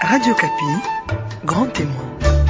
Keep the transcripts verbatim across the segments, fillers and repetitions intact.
Radio Kapi, grand témoin.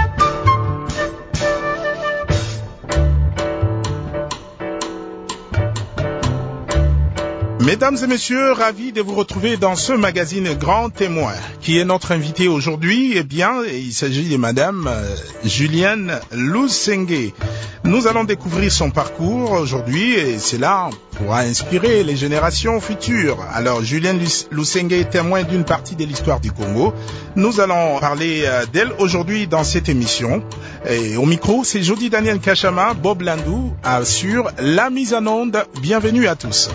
Mesdames et messieurs, ravi de vous retrouver dans ce magazine Grand Témoin. Qui est notre invité aujourd'hui? Eh bien, il s'agit de Madame euh, Julienne Lusenge. Nous allons découvrir son parcours aujourd'hui et cela pourra inspirer les générations futures. Alors, Julienne Lusenge est témoin d'une partie de l'histoire du Congo. Nous allons parler euh, d'elle aujourd'hui dans cette émission. Et au micro, c'est Jody Daniel Kachama, Bob Landou assure la mise en onde. Bienvenue à tous.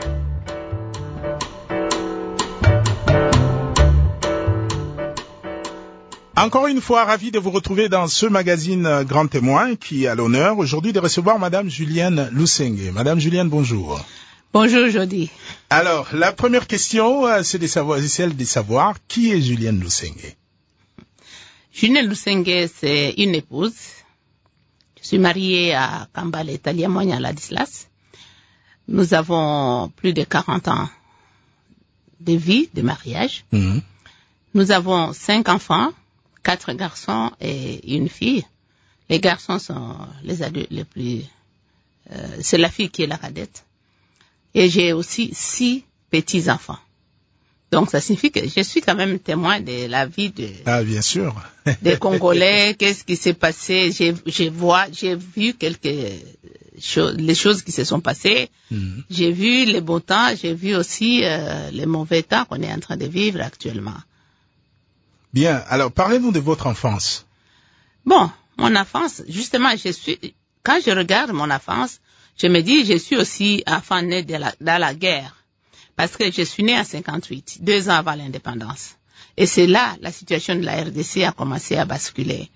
Encore une fois, ravi de vous retrouver dans ce magazine Grand Témoin qui a l'honneur aujourd'hui de recevoir Madame Julienne Lusenge. Madame Julienne, bonjour. Bonjour, Jody. Alors, la première question, c'est de savoir, c'est celle de savoir qui est Julienne Lusenge. Julienne Lusenge, c'est une épouse. Je suis mariée à Kambale Talia Ladislas. Nous avons plus de quarante ans de vie, de mariage. Mmh. Nous avons cinq enfants. Quatre garçons et une fille. Les garçons sont les adultes les plus... Euh, c'est la fille qui est la cadette. Et j'ai aussi six petits-enfants. Donc, ça signifie que je suis quand même témoin de la vie de... Ah, bien sûr. des Congolais. Qu'est-ce qui s'est passé? J'ai, j'ai, vois, j'ai vu quelques choses, les choses qui se sont passées. Mm-hmm. J'ai vu les beaux temps. J'ai vu aussi euh, les mauvais temps qu'on est en train de vivre actuellement. Bien, alors parlez-nous de votre enfance. Bon, mon enfance, justement, je suis, quand je regarde mon enfance, je me dis, je suis aussi enfant né de la, dans la guerre. Parce que je suis né en cinquante-huit, deux ans avant l'indépendance. Et c'est là, la situation de la R D C a commencé à basculer.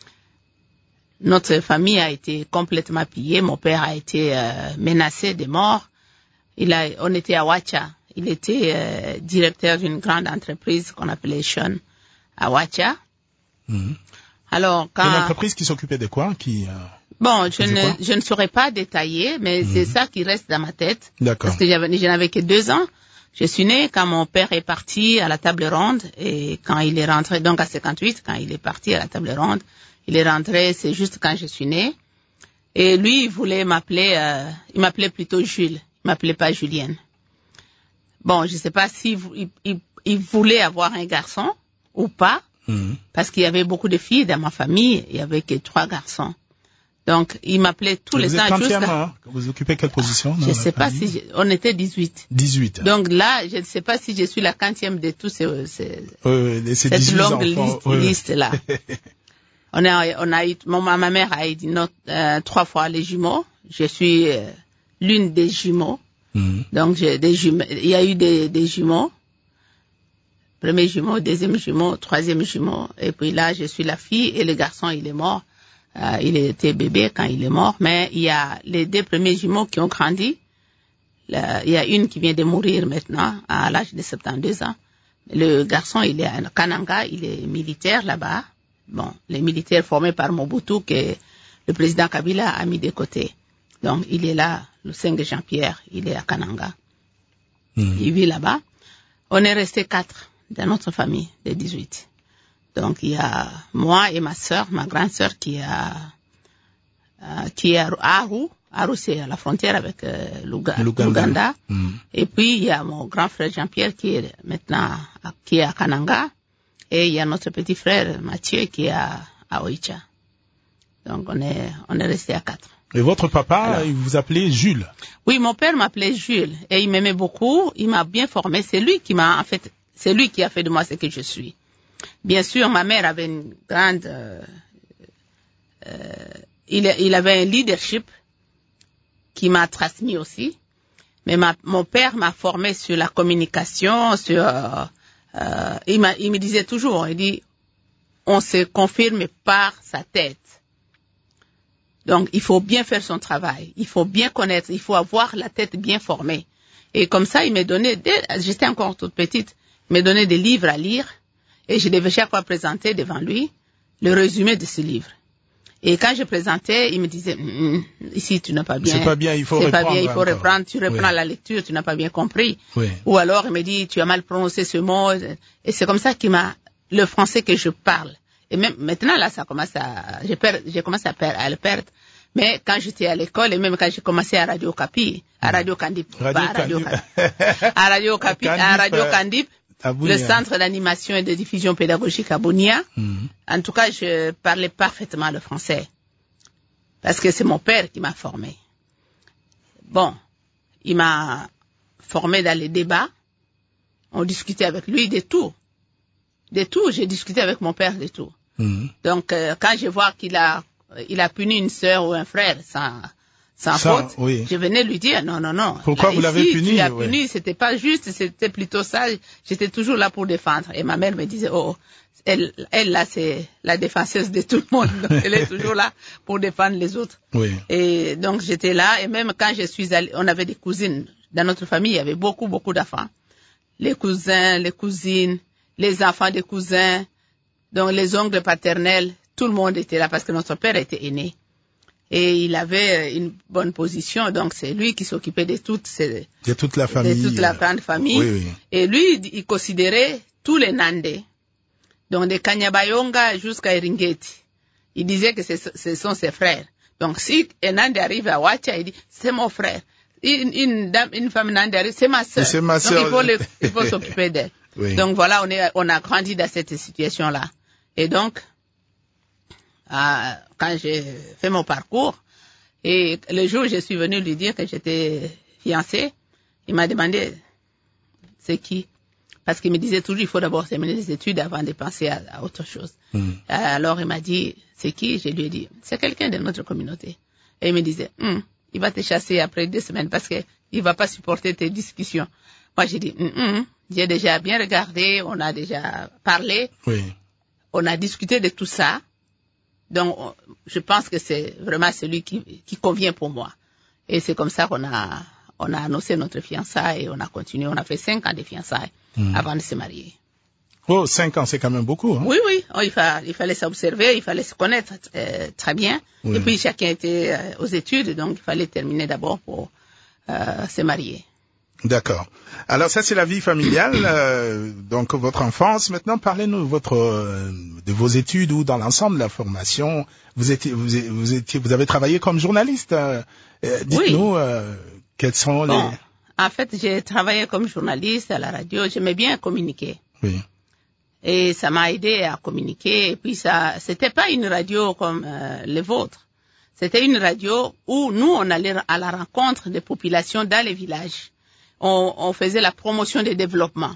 Notre famille a été complètement pillée. Mon père a été euh, menacé de mort. Il a, on était à Ouacha. Il était euh, directeur d'une grande entreprise qu'on appelait Sean. À Ouacha. Mmh. Alors, quand... Une entreprise qui s'occupait de quoi qui, euh, Bon, je ne, je ne saurais pas détailler, mais mmh. c'est ça qui reste dans ma tête. D'accord. Parce que j'avais, je n'avais que deux ans. Je suis née quand mon père est parti à la table ronde et quand il est rentré, donc à cinquante-huit, quand il est parti à la table ronde, il est rentré, c'est juste quand je suis née. Et lui, il voulait m'appeler, euh, il m'appelait plutôt Jules. Il m'appelait pas Julienne. Bon, je sais pas si il, il, il voulait avoir un garçon ou pas, mmh. parce qu'il y avait beaucoup de filles dans ma famille, il y avait que trois garçons. Donc, il m'appelait tous vous les êtes ans. Jusqu'à... Hein? Vous occupez quelle position? Je ne sais pas si... Je... On était dix-huit. dix-huit. Donc là, je ne sais pas si je suis la quantième de tous ces... ces euh, cette longue enfants. liste, euh. liste-là. on, a, on a eu... Mon, ma mère a eu notre, euh, trois fois les jumeaux. Je suis euh, l'une des jumeaux. Mmh. Donc, j'ai des jumeaux. Il y a eu des, des jumeaux. Premier jumeau, deuxième jumeau, troisième jumeau. Et puis là, je suis la fille et le garçon, il est mort. Euh, il était bébé quand il est mort. Mais il y a les deux premiers jumeaux qui ont grandi. Là, il y a une qui vient de mourir maintenant à l'âge de soixante-douze ans. Le garçon, il est à Kananga, il est militaire là-bas. Bon, les militaires formés par Mobutu que le président Kabila a mis de côté. Donc, il est là, le cinq Jean-Pierre, il est à Kananga. Mmh. Il vit là-bas. On est resté quatre dans notre famille de dix-huit. Donc, il y a moi et ma sœur, ma grande sœur qui est à, euh, qui est à Aru. Aru, c'est à la frontière avec euh, l'Ouganda. Mm. Et puis, il y a mon grand frère Jean-Pierre qui est maintenant à, qui est à Kananga. Et il y a notre petit frère Mathieu qui est à, à Oicha. Donc, on est, on est resté à quatre. Et votre papa, alors, il vous appelait Jules? Oui, mon père m'appelait Jules. Et il m'aimait beaucoup. Il m'a bien formé. C'est lui qui m'a, en fait, c'est lui qui a fait de moi ce que je suis. Bien sûr, ma mère avait une grande... Euh, euh, il, il avait un leadership qui m'a transmis aussi. Mais ma, mon père m'a formé sur la communication, sur... Euh, euh, il, m'a, il me disait toujours, il dit, on se confirme par sa tête. Donc, il faut bien faire son travail. Il faut bien connaître, il faut avoir la tête bien formée. Et comme ça, il m'a donné, dès, j'étais encore toute petite, il m'a donné des livres à lire. Et je devais chaque fois présenter devant lui le résumé de ce livre. Et quand je présentais, il me disait, mm, ici tu n'as pas bien. C'est pas bien, il faut c'est reprendre. Pas bien, il faut encore. reprendre. Tu reprends oui. la lecture, tu n'as pas bien compris. Oui. Ou alors il me dit, tu as mal prononcé ce mot. Et c'est comme ça qu'il m'a le français que je parle. Et même maintenant, là, ça commence à, j'ai, per, j'ai commencé à, per, à le perdre. Mais quand j'étais à l'école et même quand j'ai commencé à Radio Capi, à Radio Candip, Radio pas à Radio Candip. Capi, à Radio Capi, à Radio Candip, Abounia. le centre d'animation et de diffusion pédagogique à Bounia. Mm-hmm. En tout cas, je parlais parfaitement le français. Parce que c'est mon père qui m'a formé. Bon, il m'a formé dans les débats. On discutait avec lui de tout. De tout, j'ai discuté avec mon père de tout. Mm-hmm. Donc, euh, quand je vois qu'il a, il a puni une sœur ou un frère sans, sans Ça, faute, oui. je venais lui dire, non, non, non. Pourquoi là, vous l'avez ici, puni? Tu l'as ouais. puni, c'était pas juste, c'était plutôt ça. J'étais toujours là pour défendre. Et ma mère me disait, oh, elle, elle là, c'est la défenseuse de tout le monde. Donc, elle est toujours là pour défendre les autres. Oui. Et donc, j'étais là. Et même quand je suis allée, on avait des cousines. Dans notre famille, il y avait beaucoup, beaucoup d'enfants. Les cousins, les cousines, les enfants des cousins, donc les oncles paternels, tout le monde était là parce que notre père était aîné. Et il avait une bonne position, donc c'est lui qui s'occupait de toute, ces, de toute la famille. De toute la grande famille. Oui, oui. Et lui, il considérait tous les Nandés, donc de Kanyabayonga jusqu'à Eringeti. Il disait que ce sont ses frères. Donc si un Nandé arrive à Wacha, il dit, c'est mon frère. Une, une dame, une femme Nandé arrive, c'est ma sœur. C'est ma donc sœur. il faut, le, il faut s'occuper d'elle. Oui. Donc voilà, on, est, on a grandi dans cette situation-là. Et donc, euh, quand j'ai fait mon parcours, et le jour où je suis venue lui dire que j'étais fiancée, il m'a demandé c'est qui. Parce qu'il me disait toujours, il faut d'abord terminer les études avant de penser à, à autre chose. Mm. Alors il m'a dit, c'est qui? Je lui ai dit, c'est quelqu'un de notre communauté. Et il me disait, hm, il va te chasser après deux semaines parce qu'il ne va pas supporter tes discussions. Moi, j'ai dit, hm, hm, j'ai déjà bien regardé, on a déjà parlé, oui. On a discuté de tout ça. Donc, je pense que c'est vraiment celui qui, qui convient pour moi. Et c'est comme ça qu'on a, on a annoncé notre fiançailles et on a continué. On a fait cinq ans de fiançailles mmh. avant de se marier. Oh, cinq ans, c'est quand même beaucoup. Hein? Oui, oui. Oh, il, fa, il fallait s'observer, il fallait se connaître euh, très bien. Oui. Et puis, chacun était euh, aux études, donc il fallait terminer d'abord pour euh, se marier. D'accord. Alors ça c'est la vie familiale, euh, donc votre enfance. Maintenant parlez-nous votre euh, de vos études ou dans l'ensemble de la formation. Vous étiez vous, vous étiez vous avez travaillé comme journaliste. Euh, dites-nous oui. euh, quels sont bon, les. En fait, j'ai travaillé comme journaliste à la radio. J'aimais bien communiquer. Oui. Et ça m'a aidé à communiquer. Et puis ça, c'était pas une radio comme euh, les vôtres. C'était une radio où nous on allait à la rencontre des populations dans les villages. On, on faisait la promotion des développements.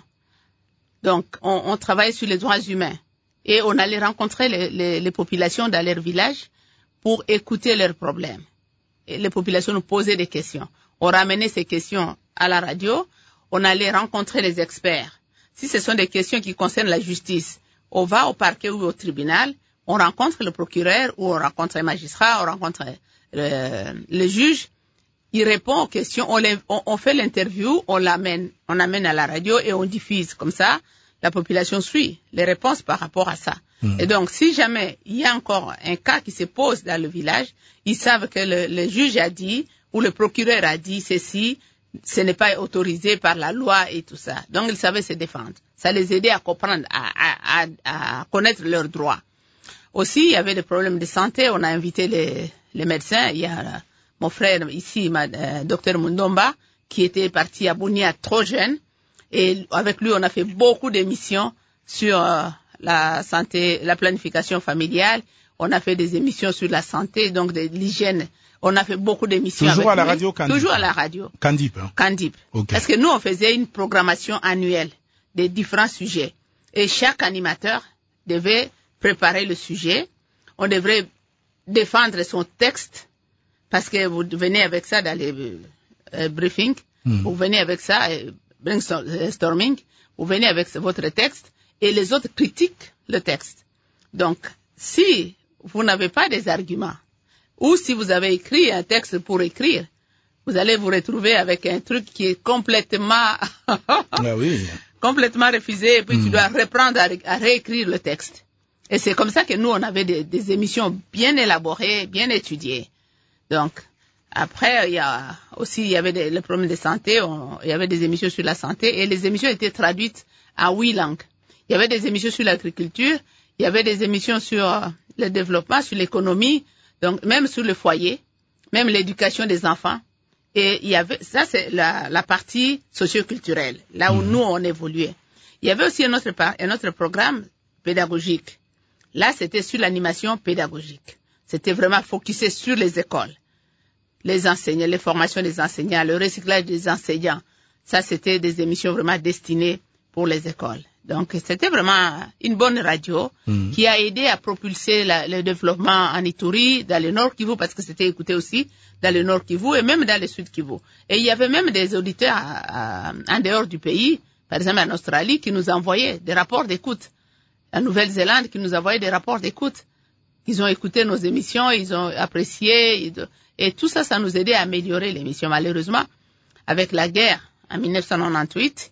Donc, on, on travaillait sur les droits humains. Et on allait rencontrer les, les, les populations dans leur village pour écouter leurs problèmes. Et les populations nous posaient des questions. On ramenait ces questions à la radio. On allait rencontrer les experts. Si ce sont des questions qui concernent la justice, on va au parquet ou au tribunal, on rencontre le procureur ou on rencontre les magistrats, on rencontre le, le juge. Il répond aux questions, on, les, on, on fait l'interview, on l'amène, on amène à la radio et on diffuse. Comme ça, la population suit les réponses par rapport à ça. Mmh. Et donc, si jamais il y a encore un cas qui se pose dans le village, ils savent que le, le juge a dit ou le procureur a dit ceci, ce n'est pas autorisé par la loi et tout ça. Donc, ils savaient se défendre. Ça les aidait à comprendre, à, à, à, à connaître leurs droits. Aussi, il y avait des problèmes de santé. On a invité les, les médecins. Il y a mon frère ici, euh, docteur Mundomba, qui était parti à Bounia trop jeune. Et avec lui, on a fait beaucoup d'émissions sur euh, la santé, la planification familiale. On a fait des émissions sur la santé, donc de l'hygiène. On a fait beaucoup d'émissions. Toujours avec à la lui. radio Candip. Toujours à la radio. Candip. Hein? Candip. Okay. Parce que nous, on faisait une programmation annuelle de différents sujets. Et chaque animateur devait préparer le sujet. On devrait défendre son texte. Parce que vous venez avec ça dans les euh, briefings. Mm. Vous venez avec ça, euh, brainstorming. Vous venez avec votre texte. Et les autres critiquent le texte. Donc, si vous n'avez pas des arguments, ou si vous avez écrit un texte pour écrire, vous allez vous retrouver avec un truc qui est complètement, ah oui. complètement refusé, et puis mmh. tu dois reprendre à, à réécrire le texte. Et c'est comme ça que nous, on avait des, des émissions bien élaborées, bien étudiées. Donc, après, il y a aussi, il y avait des, le problème de santé, on, il y avait des émissions sur la santé, et les émissions étaient traduites à huit langues. Il y avait des émissions sur l'agriculture, il y avait des émissions sur euh, le développement, sur l'économie, donc même sur le foyer, même l'éducation des enfants. Et il y avait, ça c'est la, la partie socio-culturelle, là où mmh. nous on évoluait. Il y avait aussi un autre, un autre programme pédagogique. Là, c'était sur l'animation pédagogique. C'était vraiment focusé sur les écoles. Les enseignants, les formations des enseignants, le recyclage des enseignants. Ça, c'était des émissions vraiment destinées pour les écoles. Donc, c'était vraiment une bonne radio mmh. qui a aidé à propulser la, le développement en Ituri, dans le Nord Kivu, parce que c'était écouté aussi dans le Nord Kivu et même dans le Sud Kivu. Et il y avait même des auditeurs à, à, en dehors du pays, par exemple en Australie, qui nous envoyaient des rapports d'écoute. En Nouvelle-Zélande, qui nous envoyaient des rapports d'écoute. Ils ont écouté nos émissions, ils ont apprécié. Et tout ça, ça nous aidait à améliorer l'émission. Malheureusement, avec la guerre en mille neuf cent quatre-vingt-dix-huit,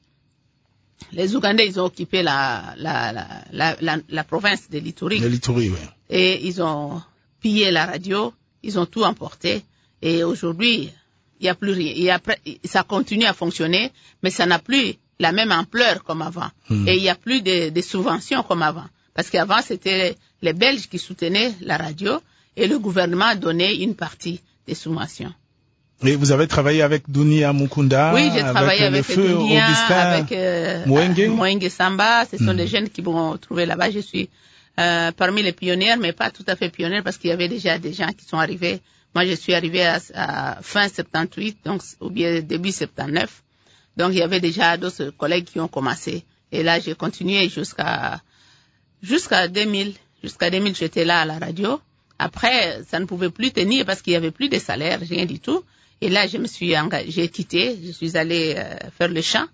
les Ougandais, ils ont occupé la, la, la, la, la, la province de l'Ituri. De l'Ituri, oui. Et ils ont pillé la radio, ils ont tout emporté. Et aujourd'hui, il y a plus rien. Il y a, ça continue à fonctionner, mais ça n'a plus la même ampleur comme avant. Mmh. Et il n'y a plus de, de subventions comme avant. Parce qu'avant, c'était les Belges qui soutenaient la radio et le gouvernement donnait une partie des subventions. Et vous avez travaillé avec Dunia Mukunda? Oui, j'ai travaillé avec, avec Dunia, Augustin, avec euh, Mwenge. Mwenge Samba. Ce sont mmh. des jeunes qui vont trouver là-bas. Je suis euh, parmi les pionnières, mais pas tout à fait pionnière parce qu'il y avait déjà des gens qui sont arrivés. Moi, je suis arrivée à, à fin soixante-dix-huit, donc ou bien début soixante-dix-neuf. Donc, il y avait déjà d'autres collègues qui ont commencé. Et là, j'ai continué jusqu'à jusqu'à deux mille. Jusqu'à deux mille, j'étais là à la radio. Après, ça ne pouvait plus tenir parce qu'il y avait plus de salaire, rien du tout. Et là, je me suis engagée, j'ai quitté, je suis allée euh, faire le champ.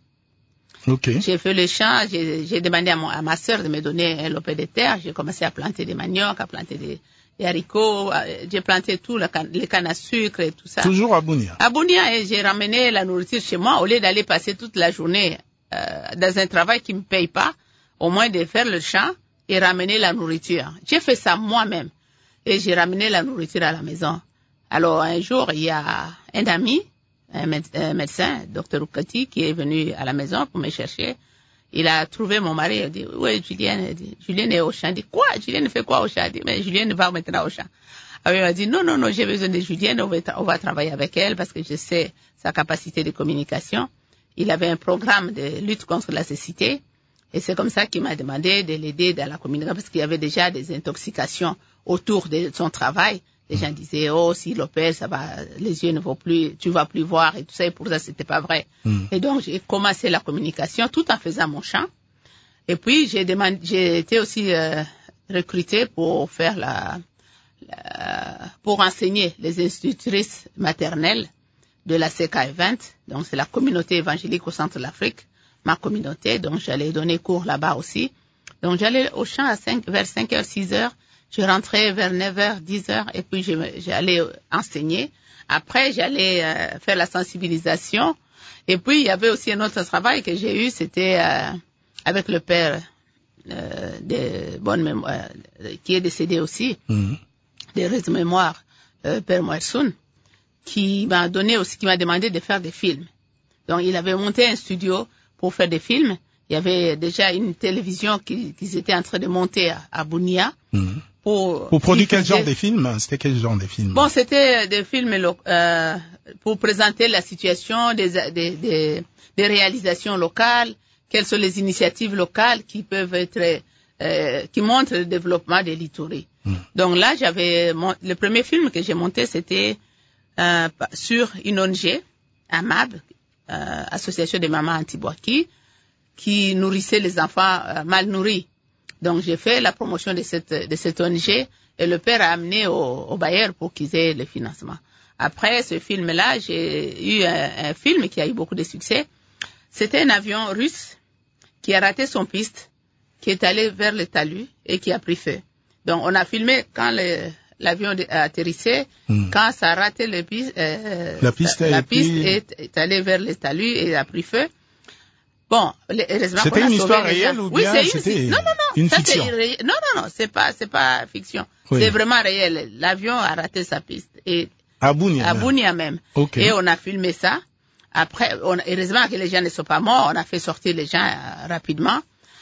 Okay. J'ai fait le champ, j'ai, j'ai demandé à, mon, à ma sœur de me donner un lopin de terre. J'ai commencé à planter des maniocs, à planter des, des haricots. J'ai planté tout, le can, les cannes à sucre et tout ça. Toujours à Bunia. À Bunia, et j'ai ramené la nourriture chez moi au lieu d'aller passer toute la journée euh, dans un travail qui me paye pas, au moins de faire le champ et ramener la nourriture. J'ai fait ça moi-même et j'ai ramené la nourriture à la maison. Alors un jour, il y a un ami, un, méde- un médecin, docteur Oukati, qui est venu à la maison pour me chercher. Il a trouvé mon mari, il a dit, oui, Julienne, il dit, Julienne est au champ. Il dit, quoi? Julienne fait quoi au champ? Il dit, mais Julienne va maintenant au champ. Alors il m'a dit, non, non, non, j'ai besoin de Julienne, on va, on va travailler avec elle parce que je sais sa capacité de communication. Il avait un programme de lutte contre la cécité. Et c'est comme ça qu'il m'a demandé de l'aider dans la communication parce qu'il y avait déjà des intoxications autour de son travail. Les gens disaient, oh, si l'opère, ça va, les yeux ne vont plus, tu vas plus voir et tout ça. Et pour ça, c'était pas vrai. Mm. Et donc, j'ai commencé la communication tout en faisant mon chant. Et puis, j'ai demandé, j'ai été aussi euh, recrutée pour faire la, la, pour enseigner les institutrices maternelles de la C K vingt. Donc, c'est la communauté évangélique au centre de l'Afrique, ma communauté. Donc, j'allais donner cours là-bas aussi. Donc, j'allais au champ à cinq, vers cinq heures, six heures. Je rentrais vers neuf heures, dix heures et puis j'allais enseigner. Après, j'allais euh, faire la sensibilisation. Et puis, il y avait aussi un autre travail que j'ai eu, c'était euh, avec le père euh, de bonne mémoire, euh, qui est décédé aussi, mm-hmm. de raison mémoire, euh, père Moersoun, qui m'a donné aussi, qui m'a demandé de faire des films. Donc, il avait monté un studio pour faire des films. Il y avait déjà une télévision qu'ils qui étaient en train de monter à, à Bunia. Mm-hmm. Pour, pour produire quel genre de films? C'était quel genre de films? Bon, c'était des films euh, pour présenter la situation des, des, des, des réalisations locales, quelles sont les initiatives locales qui peuvent être, euh, qui montrent le développement de l'Ituri. Mm. Donc là, j'avais le premier film que j'ai monté, c'était euh, sur une O N G, A M A B, euh, Association des mamans Antibouaki, qui nourrissait les enfants euh, mal nourris. Donc, j'ai fait la promotion de cette, de cette O N G et le père a amené au, au bailleur pour qu'ils aient le financement. Après ce film-là, j'ai eu un, un film qui a eu beaucoup de succès. C'était un avion russe qui a raté son piste, qui est allé vers le talus et qui a pris feu. Donc, on a filmé quand le, l'avion a atterrissé, mmh. quand ça a raté le piste, euh, la piste, la piste puis... est, est allée vers le talus et a pris feu. Bon, heureusement c'était qu'on a une histoire sauvé les réelle gens. ou bien oui, c'est c'était une, non, non, non, une ça, fiction? Ré... Non, non, non, c'est pas, c'est pas fiction. Oui. C'est vraiment réel. L'avion a raté sa piste. Et à Bunia à même. Bunia même. Okay. Et on a filmé ça. Après, on, heureusement que les gens ne sont pas morts. On a fait sortir les gens euh, rapidement.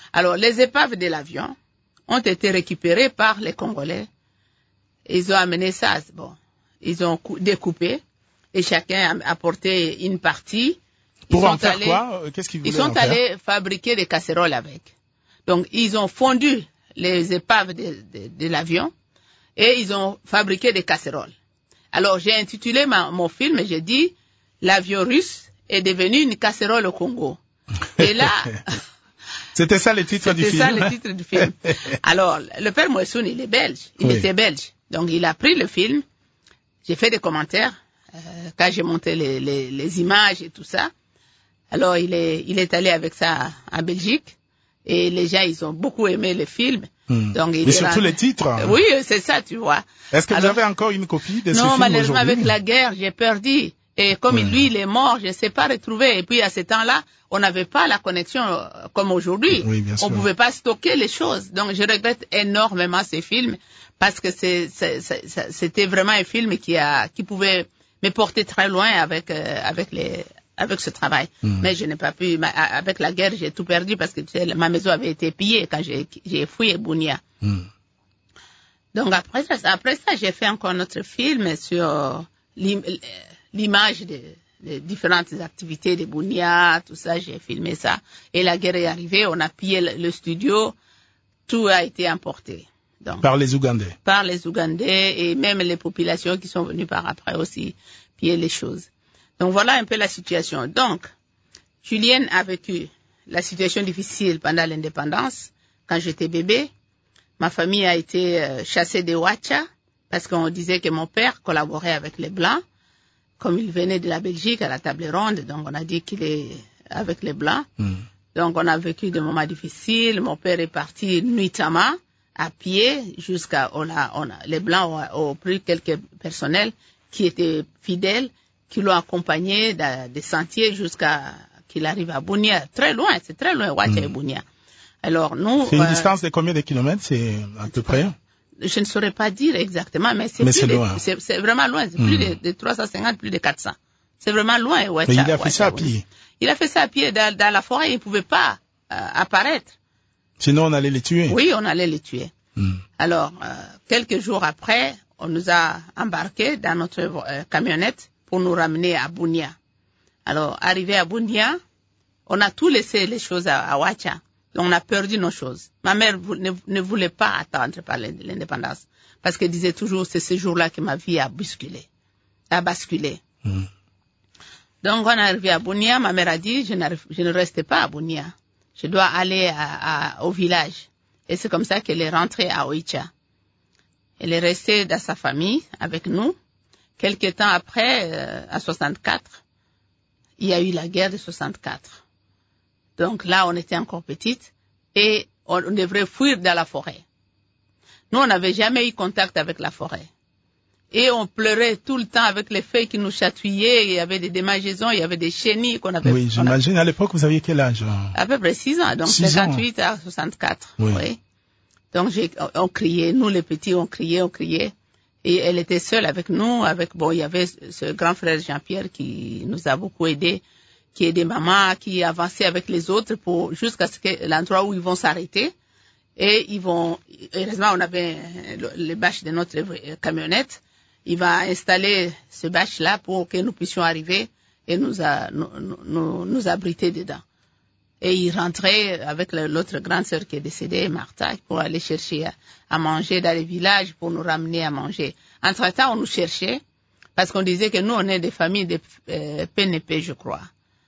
Alors, les épaves de l'avion ont été récupérées par les Congolais. Ils ont amené ça, bon, ils ont découpé et chacun a apporté une partie. Pour ils en sont faire allés, quoi? Qu'est-ce qu'ils voulaient Ils sont en faire? allés fabriquer des casseroles avec. Donc, ils ont fondu les épaves de, de, de l'avion et ils ont fabriqué des casseroles. Alors, j'ai intitulé ma, mon film et j'ai dit « L'avion russe est devenu une casserole au Congo ». Et là... C'était ça le titre du film. C'était ça le titre du film. Alors, le père Moessoun, il est belge. Il oui. était belge. Donc, il a pris le film. J'ai fait des commentaires euh, quand j'ai monté les, les, les images et tout ça. Alors, il est, il est allé avec ça en Belgique. Et les gens, ils ont beaucoup aimé le film. Hmm. Donc, il Mais surtout les titres. Oui, c'est ça, tu vois. Est-ce que Alors, vous avez encore une copie de ce film non, aujourd'hui? malheureusement, avec la guerre, j'ai perdu. Et comme oui. lui, il est mort, je ne sais pas retrouver. Et puis, à ce temps-là, on n'avait pas la connexion comme aujourd'hui. Oui, bien sûr. On ne pouvait pas stocker les choses. Donc, je regrette énormément ces films parce que c'est, c'est, c'est, c'était vraiment un film qui a, qui pouvait me porter très loin avec, euh, avec les, avec ce travail. Mm. Mais je n'ai pas pu, ma, avec la guerre, j'ai tout perdu parce que tu sais, ma maison avait été pillée quand j'ai, j'ai fui Bunia. Mm. Donc, après ça, après ça, j'ai fait encore notre film sur l'image de, de différentes activités de Bunia, tout ça, j'ai filmé ça. Et la guerre est arrivée, on a pillé le, le studio, tout a été emporté. Donc, par les Ougandais. Par les Ougandais et même les populations qui sont venues par après aussi piller les choses. Donc voilà un peu la situation. Donc, Julienne a vécu la situation difficile pendant l'indépendance. Quand j'étais bébé, ma famille a été euh, chassée de Ouacha parce qu'on disait que mon père collaborait avec les Blancs. Comme il venait de la Belgique à la table ronde, donc on a dit qu'il est avec les Blancs. Mm. Donc on a vécu des moments difficiles. Mon père est parti nuitamment à pied jusqu'à on a, on a, les Blancs ont, ont pris quelques personnels qui étaient fidèles, qui l'ont accompagné dans des sentiers jusqu'à qu'il arrive à Bunia. Très loin, c'est très loin, Ouacha mm. et Bunia. Alors nous. C'est une euh, distance de combien de kilomètres, c'est à peu près? Je ne saurais pas dire exactement, mais c'est, mais plus c'est, de, loin. C'est, c'est vraiment loin. C'est mm. plus de, de trois cent cinquante, plus de quatre cents. C'est vraiment loin, Ouacha. Mais il a fait Ouacha, ça à oui. pied. Il a fait ça à pied dans, dans la forêt. Il ne pouvait pas euh, apparaître. Sinon, on allait les tuer. Oui, on allait les tuer. Mm. Alors, euh, quelques jours après, on nous a embarqués dans notre euh, camionnette pour nous ramener à Bunia. Alors, arrivé à Bunia, on a tout laissé les choses à, à Ouacha. Donc, on a perdu nos choses. Ma mère ne, ne voulait pas attendre par l'indépendance. Parce qu'elle disait toujours, c'est ce jour-là que ma vie a basculé. A basculé. Mm. Donc, on est arrivé à Bunia. Ma mère a dit, je, je ne reste pas à Bunia. Je dois aller à, à, au village. Et c'est comme ça qu'elle est rentrée à Oicha. Elle est restée dans sa famille avec nous. Quelque temps après, euh, à soixante-quatre, il y a eu la guerre de soixante-quatre. Donc là, on était encore petite et on devrait fuir dans la forêt. Nous, on n'avait jamais eu contact avec la forêt. Et on pleurait tout le temps avec les feuilles qui nous chatouillaient. Il y avait des démangeaisons, il y avait des chenilles qu'on avait. Oui, j'imagine. A... À l'époque, vous aviez quel âge? À peu près six ans. Donc, cinquante-huit à soixante-quatre. Oui. oui. Donc, j'ai, on criait. Nous, les petits, on criait, on criait. Et elle était seule avec nous. Avec, bon, il y avait ce grand frère Jean-Pierre qui nous a beaucoup aidés, qui aidait maman, qui avançait avec les autres pour, jusqu'à ce que l'endroit où ils vont s'arrêter. Et ils vont, heureusement, on avait les bâches de notre camionnette. Il va installer ce bâche-là pour que nous puissions arriver et nous, a, nous, nous, nous abriter dedans. Et il rentrait avec l'autre grande sœur qui est décédée, Martha, pour aller chercher à, à manger dans les villages pour nous ramener à manger. Entre-temps, on nous cherchait parce qu'on disait que nous, on est des familles de euh, P N P, je crois.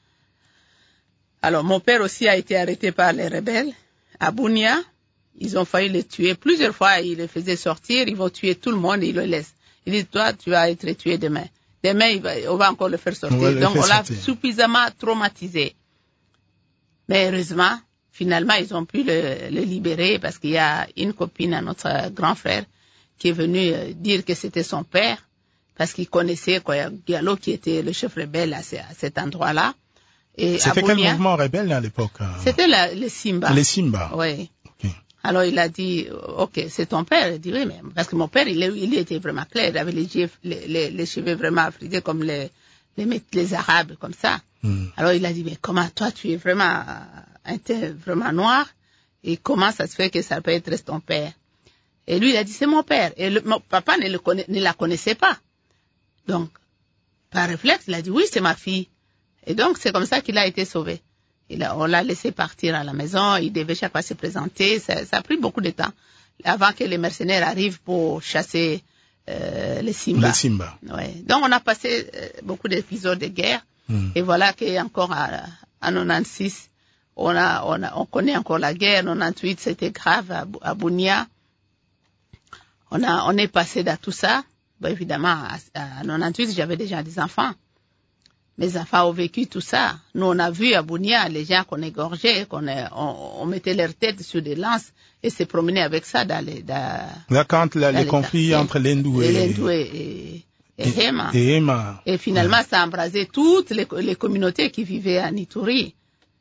Alors, mon père aussi a été arrêté par les rebelles à Bunia. Ils ont failli le tuer. Plusieurs fois, ils le faisaient sortir. Ils vont tuer tout le monde et ils le laissent. Il dit, toi, tu vas être tué demain. Demain, il va, on va encore le faire sortir. On Donc, on l'a sortir. suffisamment traumatisé. Mais heureusement, finalement, ils ont pu le, le libérer parce qu'il y a une copine à notre grand frère qui est venue dire que c'était son père parce qu'il connaissait Diallo qui était le chef rebelle à, ce, à cet endroit-là. Et c'était Bunia, quel mouvement rebelle à l'époque? C'était la, les Simba. Les Simba. Oui. Okay. Alors il a dit, ok, c'est ton père. Il dit oui, mais parce que mon père, il, il était vraiment clair. Il avait les, les, les, les cheveux vraiment affrisés comme les, les, les Arabes, comme ça. Mm. Alors il a dit, mais comment toi, tu es vraiment un teint vraiment noir Et comment ça se fait que ça peut être ton père? Et lui, il a dit, c'est mon père. Et le, mon papa ne, le connaît, ne la connaissait pas. Donc, par réflexe, il a dit, oui, c'est ma fille. Et donc, c'est comme ça qu'il a été sauvé. Il a, on l'a laissé partir à la maison. Il devait chaque fois se présenter. Ça, ça a pris beaucoup de temps avant que les mercenaires arrivent pour chasser euh, les Simba. Les Simba. Ouais. Donc, on a passé euh, beaucoup d'épisodes de guerre. Mm. Et voilà qu'encore à, à quatre-vingt-seize, on, a, on, a, on connaît encore la guerre. En quatre-vingt-dix-huit, c'était grave à, à Bunia. On, a, on est passé dans tout ça. Bon, évidemment, à, à quatre-vingt-dix-huit, j'avais déjà des enfants. Mes enfants ont vécu tout ça. Nous, on a vu à Bunia les gens qu'on égorgeait, qu'on on, on mettait leur tête sur des lances et se promenaient avec ça dans les... Dans, Là, quand la, dans les conflits entre l'Hindou et... L'Hindou et, et, et, et Hema. Et, Hema. Et finalement, ouais. Ça a embrasé toutes les, les communautés qui vivaient à Nituri.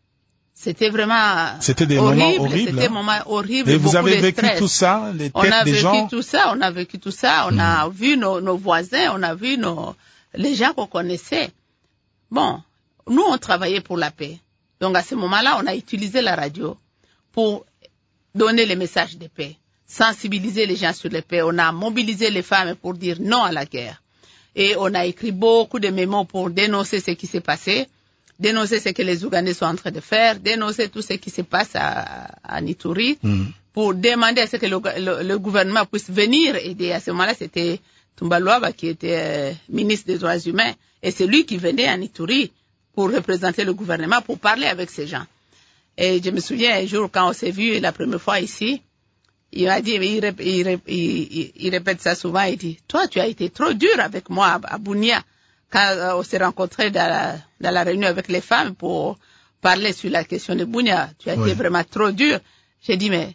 C'était vraiment C'était des horrible. moments horribles. C'était des moments horribles. Et vous avez vécu stress. tout ça, les têtes on a des vécu gens. tout ça, on a vécu tout ça. On mmh. a vu nos, nos voisins, on a vu nos, les gens qu'on connaissait. Bon, nous, on travaillait pour la paix. Donc, à ce moment-là, on a utilisé la radio pour donner les messages de paix, sensibiliser les gens sur la paix. On a mobilisé les femmes pour dire non à la guerre. Et on a écrit beaucoup de mémos pour dénoncer ce qui s'est passé, dénoncer ce que les Ougandais sont en train de faire, dénoncer tout ce qui se passe à, à Nituri, mm. pour demander à ce que le, le, le gouvernement puisse venir aider. À ce moment-là, c'était Tumbaluaba qui était euh, ministre des Droits humains. Et c'est lui qui venait à Nituri pour représenter le gouvernement, pour parler avec ces gens. Et je me souviens un jour, quand on s'est vu la première fois ici, il m'a dit, il, rép, il, rép, il, il répète ça souvent, il dit, toi, tu as été trop dur avec moi à, à Bunia, quand euh, on s'est rencontrés dans la, dans la réunion avec les femmes pour parler sur la question de Bunia. Tu as oui. été vraiment trop dur. J'ai dit, mais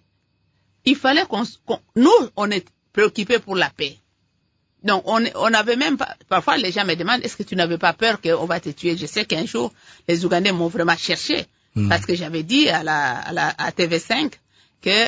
il fallait qu'on, qu'on nous, on est préoccupés pour la paix. Donc, on, on avait même, parfois les gens me demandent, est-ce que tu n'avais pas peur qu'on va te tuer? Je sais qu'un jour, les Ougandais m'ont vraiment cherché, mmh. parce que j'avais dit à la, à la, à T V cinq que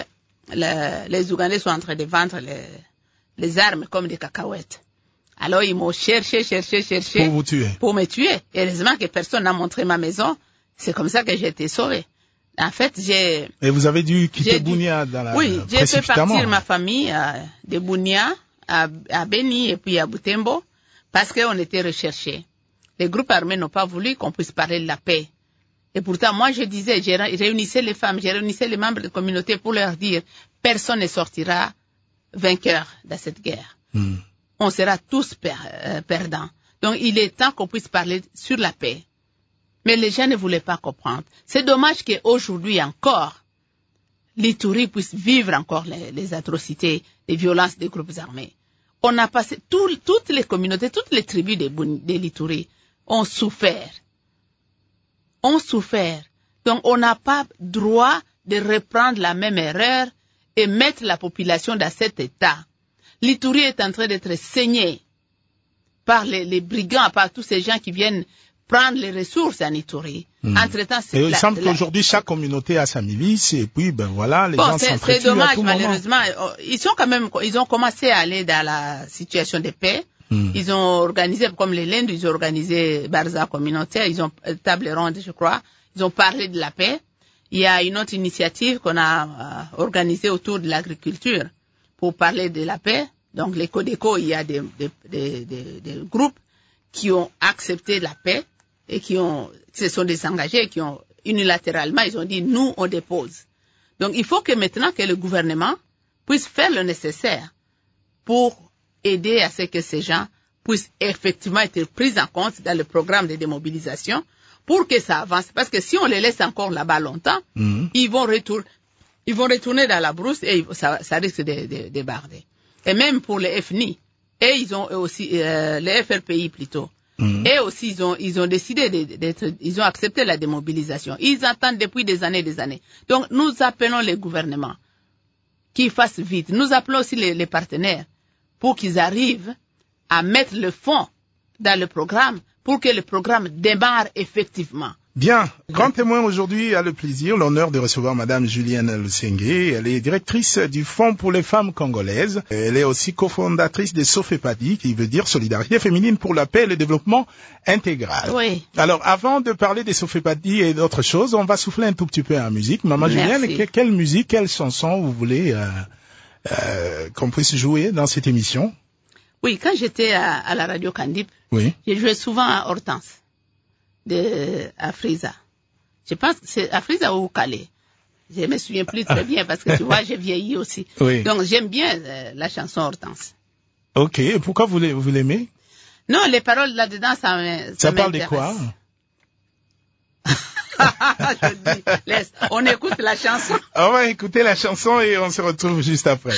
le, les Ougandais sont en train de vendre les, les armes comme des cacahuètes. Alors, ils m'ont cherché, cherché, cherché. Pour vous tuer. Pour me tuer. Et heureusement que personne n'a montré ma maison. C'est comme ça que j'ai été sauvée. En fait, j'ai... Et vous avez dû quitter Bunia dans la... Oui, j'ai fait partir ma famille euh, de Bunia à, à Beni et puis à Butembo parce qu'on était recherchés. Les groupes armés n'ont pas voulu qu'on puisse parler de la paix. Et pourtant, moi, je disais, je réunissais les femmes, je réunissais les membres de la communauté pour leur dire, personne ne sortira vainqueur de cette guerre. Mm. On sera tous per, euh, perdants. Donc, il est temps qu'on puisse parler sur la paix. Mais les gens ne voulaient pas comprendre. C'est dommage qu'aujourd'hui encore, l'Ituri puisse vivre encore les, les atrocités, les violences des groupes armés. On a passé, tout, toutes les communautés, toutes les tribus de, de l'Ituri ont souffert. Ont souffert. Donc, on n'a pas droit de reprendre la même erreur et mettre la population dans cet état. L'Ituri est en train d'être saigné par les, les brigands, par tous ces gens qui viennent prendre les ressources en Ituri. Mmh. Entre-temps, c'est et il la, semble la... qu'aujourd'hui, chaque communauté a sa milice, et puis, ben voilà, les bon, gens s'entretuent. C'est dommage, à tout malheureusement. Moment. Ils sont quand même, ils ont commencé à aller dans la situation de paix. Mmh. Ils ont organisé, comme les Lendu, ils ont organisé Barza communautaire, ils ont table ronde, je crois. Ils ont parlé de la paix. Il y a une autre initiative qu'on a euh, organisée autour de l'agriculture pour parler de la paix. Donc, les Codeco, il y a des, des, des, des, des groupes qui ont accepté la paix et qui ont, se sont désengagés, qui ont unilatéralement, ils ont dit, nous, on dépose. Donc, il faut que maintenant que le gouvernement puisse faire le nécessaire pour aider à ce que ces gens puissent effectivement être pris en compte dans le programme de démobilisation pour que ça avance. Parce que si on les laisse encore là-bas longtemps, mmh. ils vont retourner, ils vont retourner dans la brousse et ça, ça risque de, de, de barder. Et même pour les F N I, et ils ont aussi, euh, les F R P I plutôt, mmh. et aussi ils ont, ils ont décidé d'être, ils ont accepté la démobilisation. Ils attendent depuis des années et des années. Donc, nous appelons les gouvernements qu'ils fassent vite. Nous appelons aussi les, les partenaires pour qu'ils arrivent à mettre le fond dans le programme pour que le programme démarre effectivement. Bien, grand témoin aujourd'hui a le plaisir, l'honneur de recevoir Madame Julienne Lusenge. Elle est directrice du Fonds pour les femmes congolaises. Elle est aussi cofondatrice de Sofepadi, qui veut dire Solidarité féminine pour la paix et le développement intégral. Oui. Alors, avant de parler de Sofepadi et d'autres choses, on va souffler un tout petit peu en musique. Maman Julienne, que, quelle musique, quelle chanson vous voulez euh, euh, qu'on puisse jouer dans cette émission? Oui, quand j'étais à, à la radio Candip, oui. J'ai joué souvent à Hortense de Afriza. Je pense que c'est Afriza ou Calais. Je me souviens plus très bien parce que tu vois, j'ai vieilli aussi. Oui. Donc j'aime bien euh, la chanson Hortense. Ok, et pourquoi vous l'aimez? Non, les paroles là-dedans, ça me Ça, ça parle de quoi? Je dis, laisse, on écoute la chanson. On va écouter la chanson et on se retrouve juste après.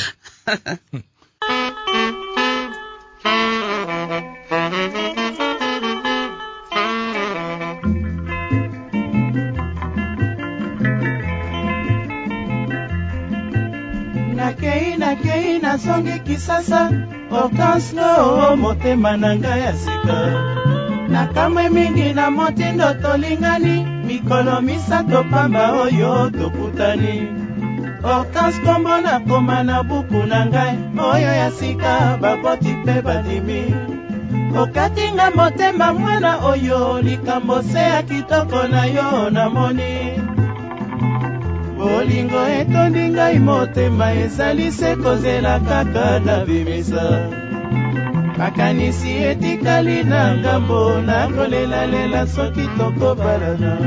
Nakei nakei nasongi kisasa Hortense lo motema na ngai ya sika nakamwe mingi na motindo tolingani mikolo misato pamba oyo tokutani Hortense kombo na koma na buku na ngai oyo ya sika baboti mpe bandimi okatinga motema mwana oyo likambo se ya kitoko na yo namoni bolingo etondi ngai motema ezali se kozela kaka na bimisa makanisi etikali na ngambo nakolelalela soki tokobalana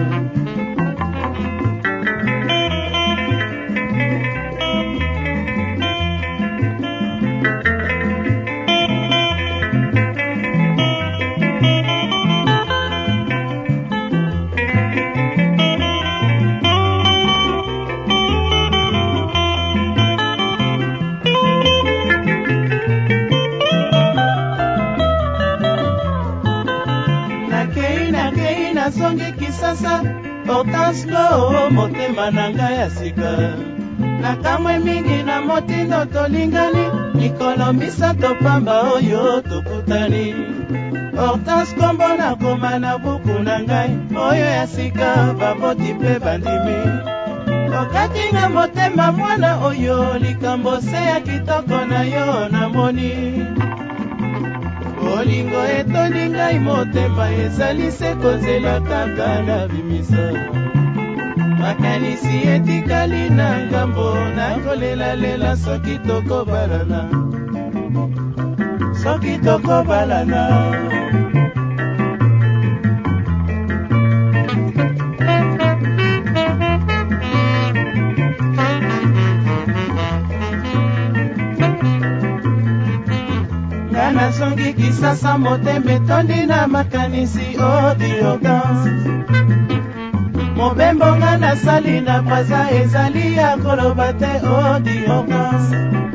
Songi kisasa Hortense lo motema na ngai ya sika nakamwe mingi na motindo tolingani mikolo misato pamba oyo tokutani Hortense kombo na koma na buku na ngai oyo ya sika baboti mpe bandimi okatinga motema mwana oyo likambo se ya kitoko na yo namoni bolingo etondi ngai motema ezali se kozela kaka na bimisa makanisi etikali na ngambo nakolelalela soki tokobalana soki tokobalana nasongi kisasa motema etondi na makanisi odioganse mobembo nga nasali na braza ezali ya koloba te odioganse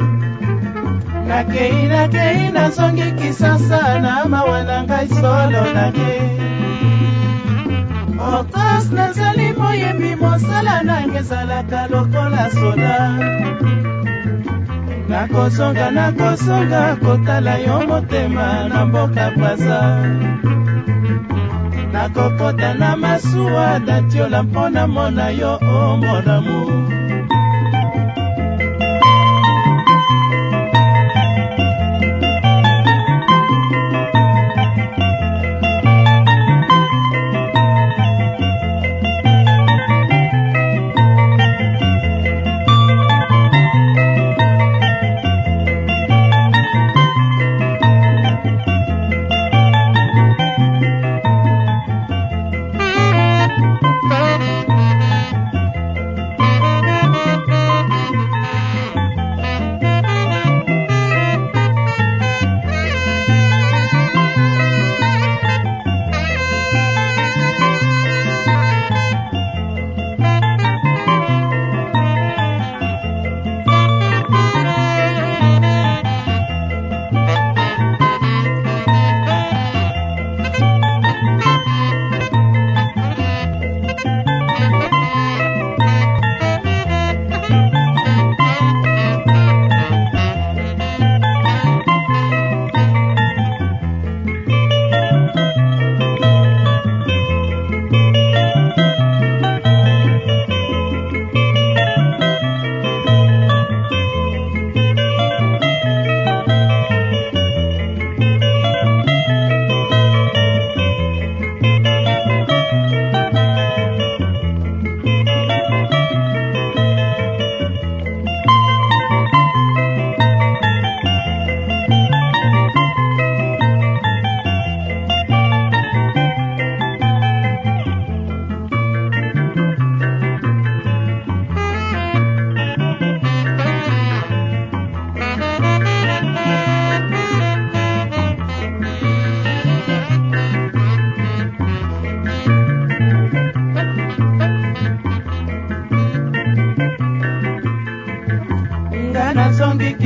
nakei nakei nasongi kisasa na mawa na ngai solo nake Hortense nazali moyebi mosala nange ezalaka lokola soda nakosonga nakosonga kotala yo motema na mboka braza nakokota na masuwa datiola mpona mona yo o monamu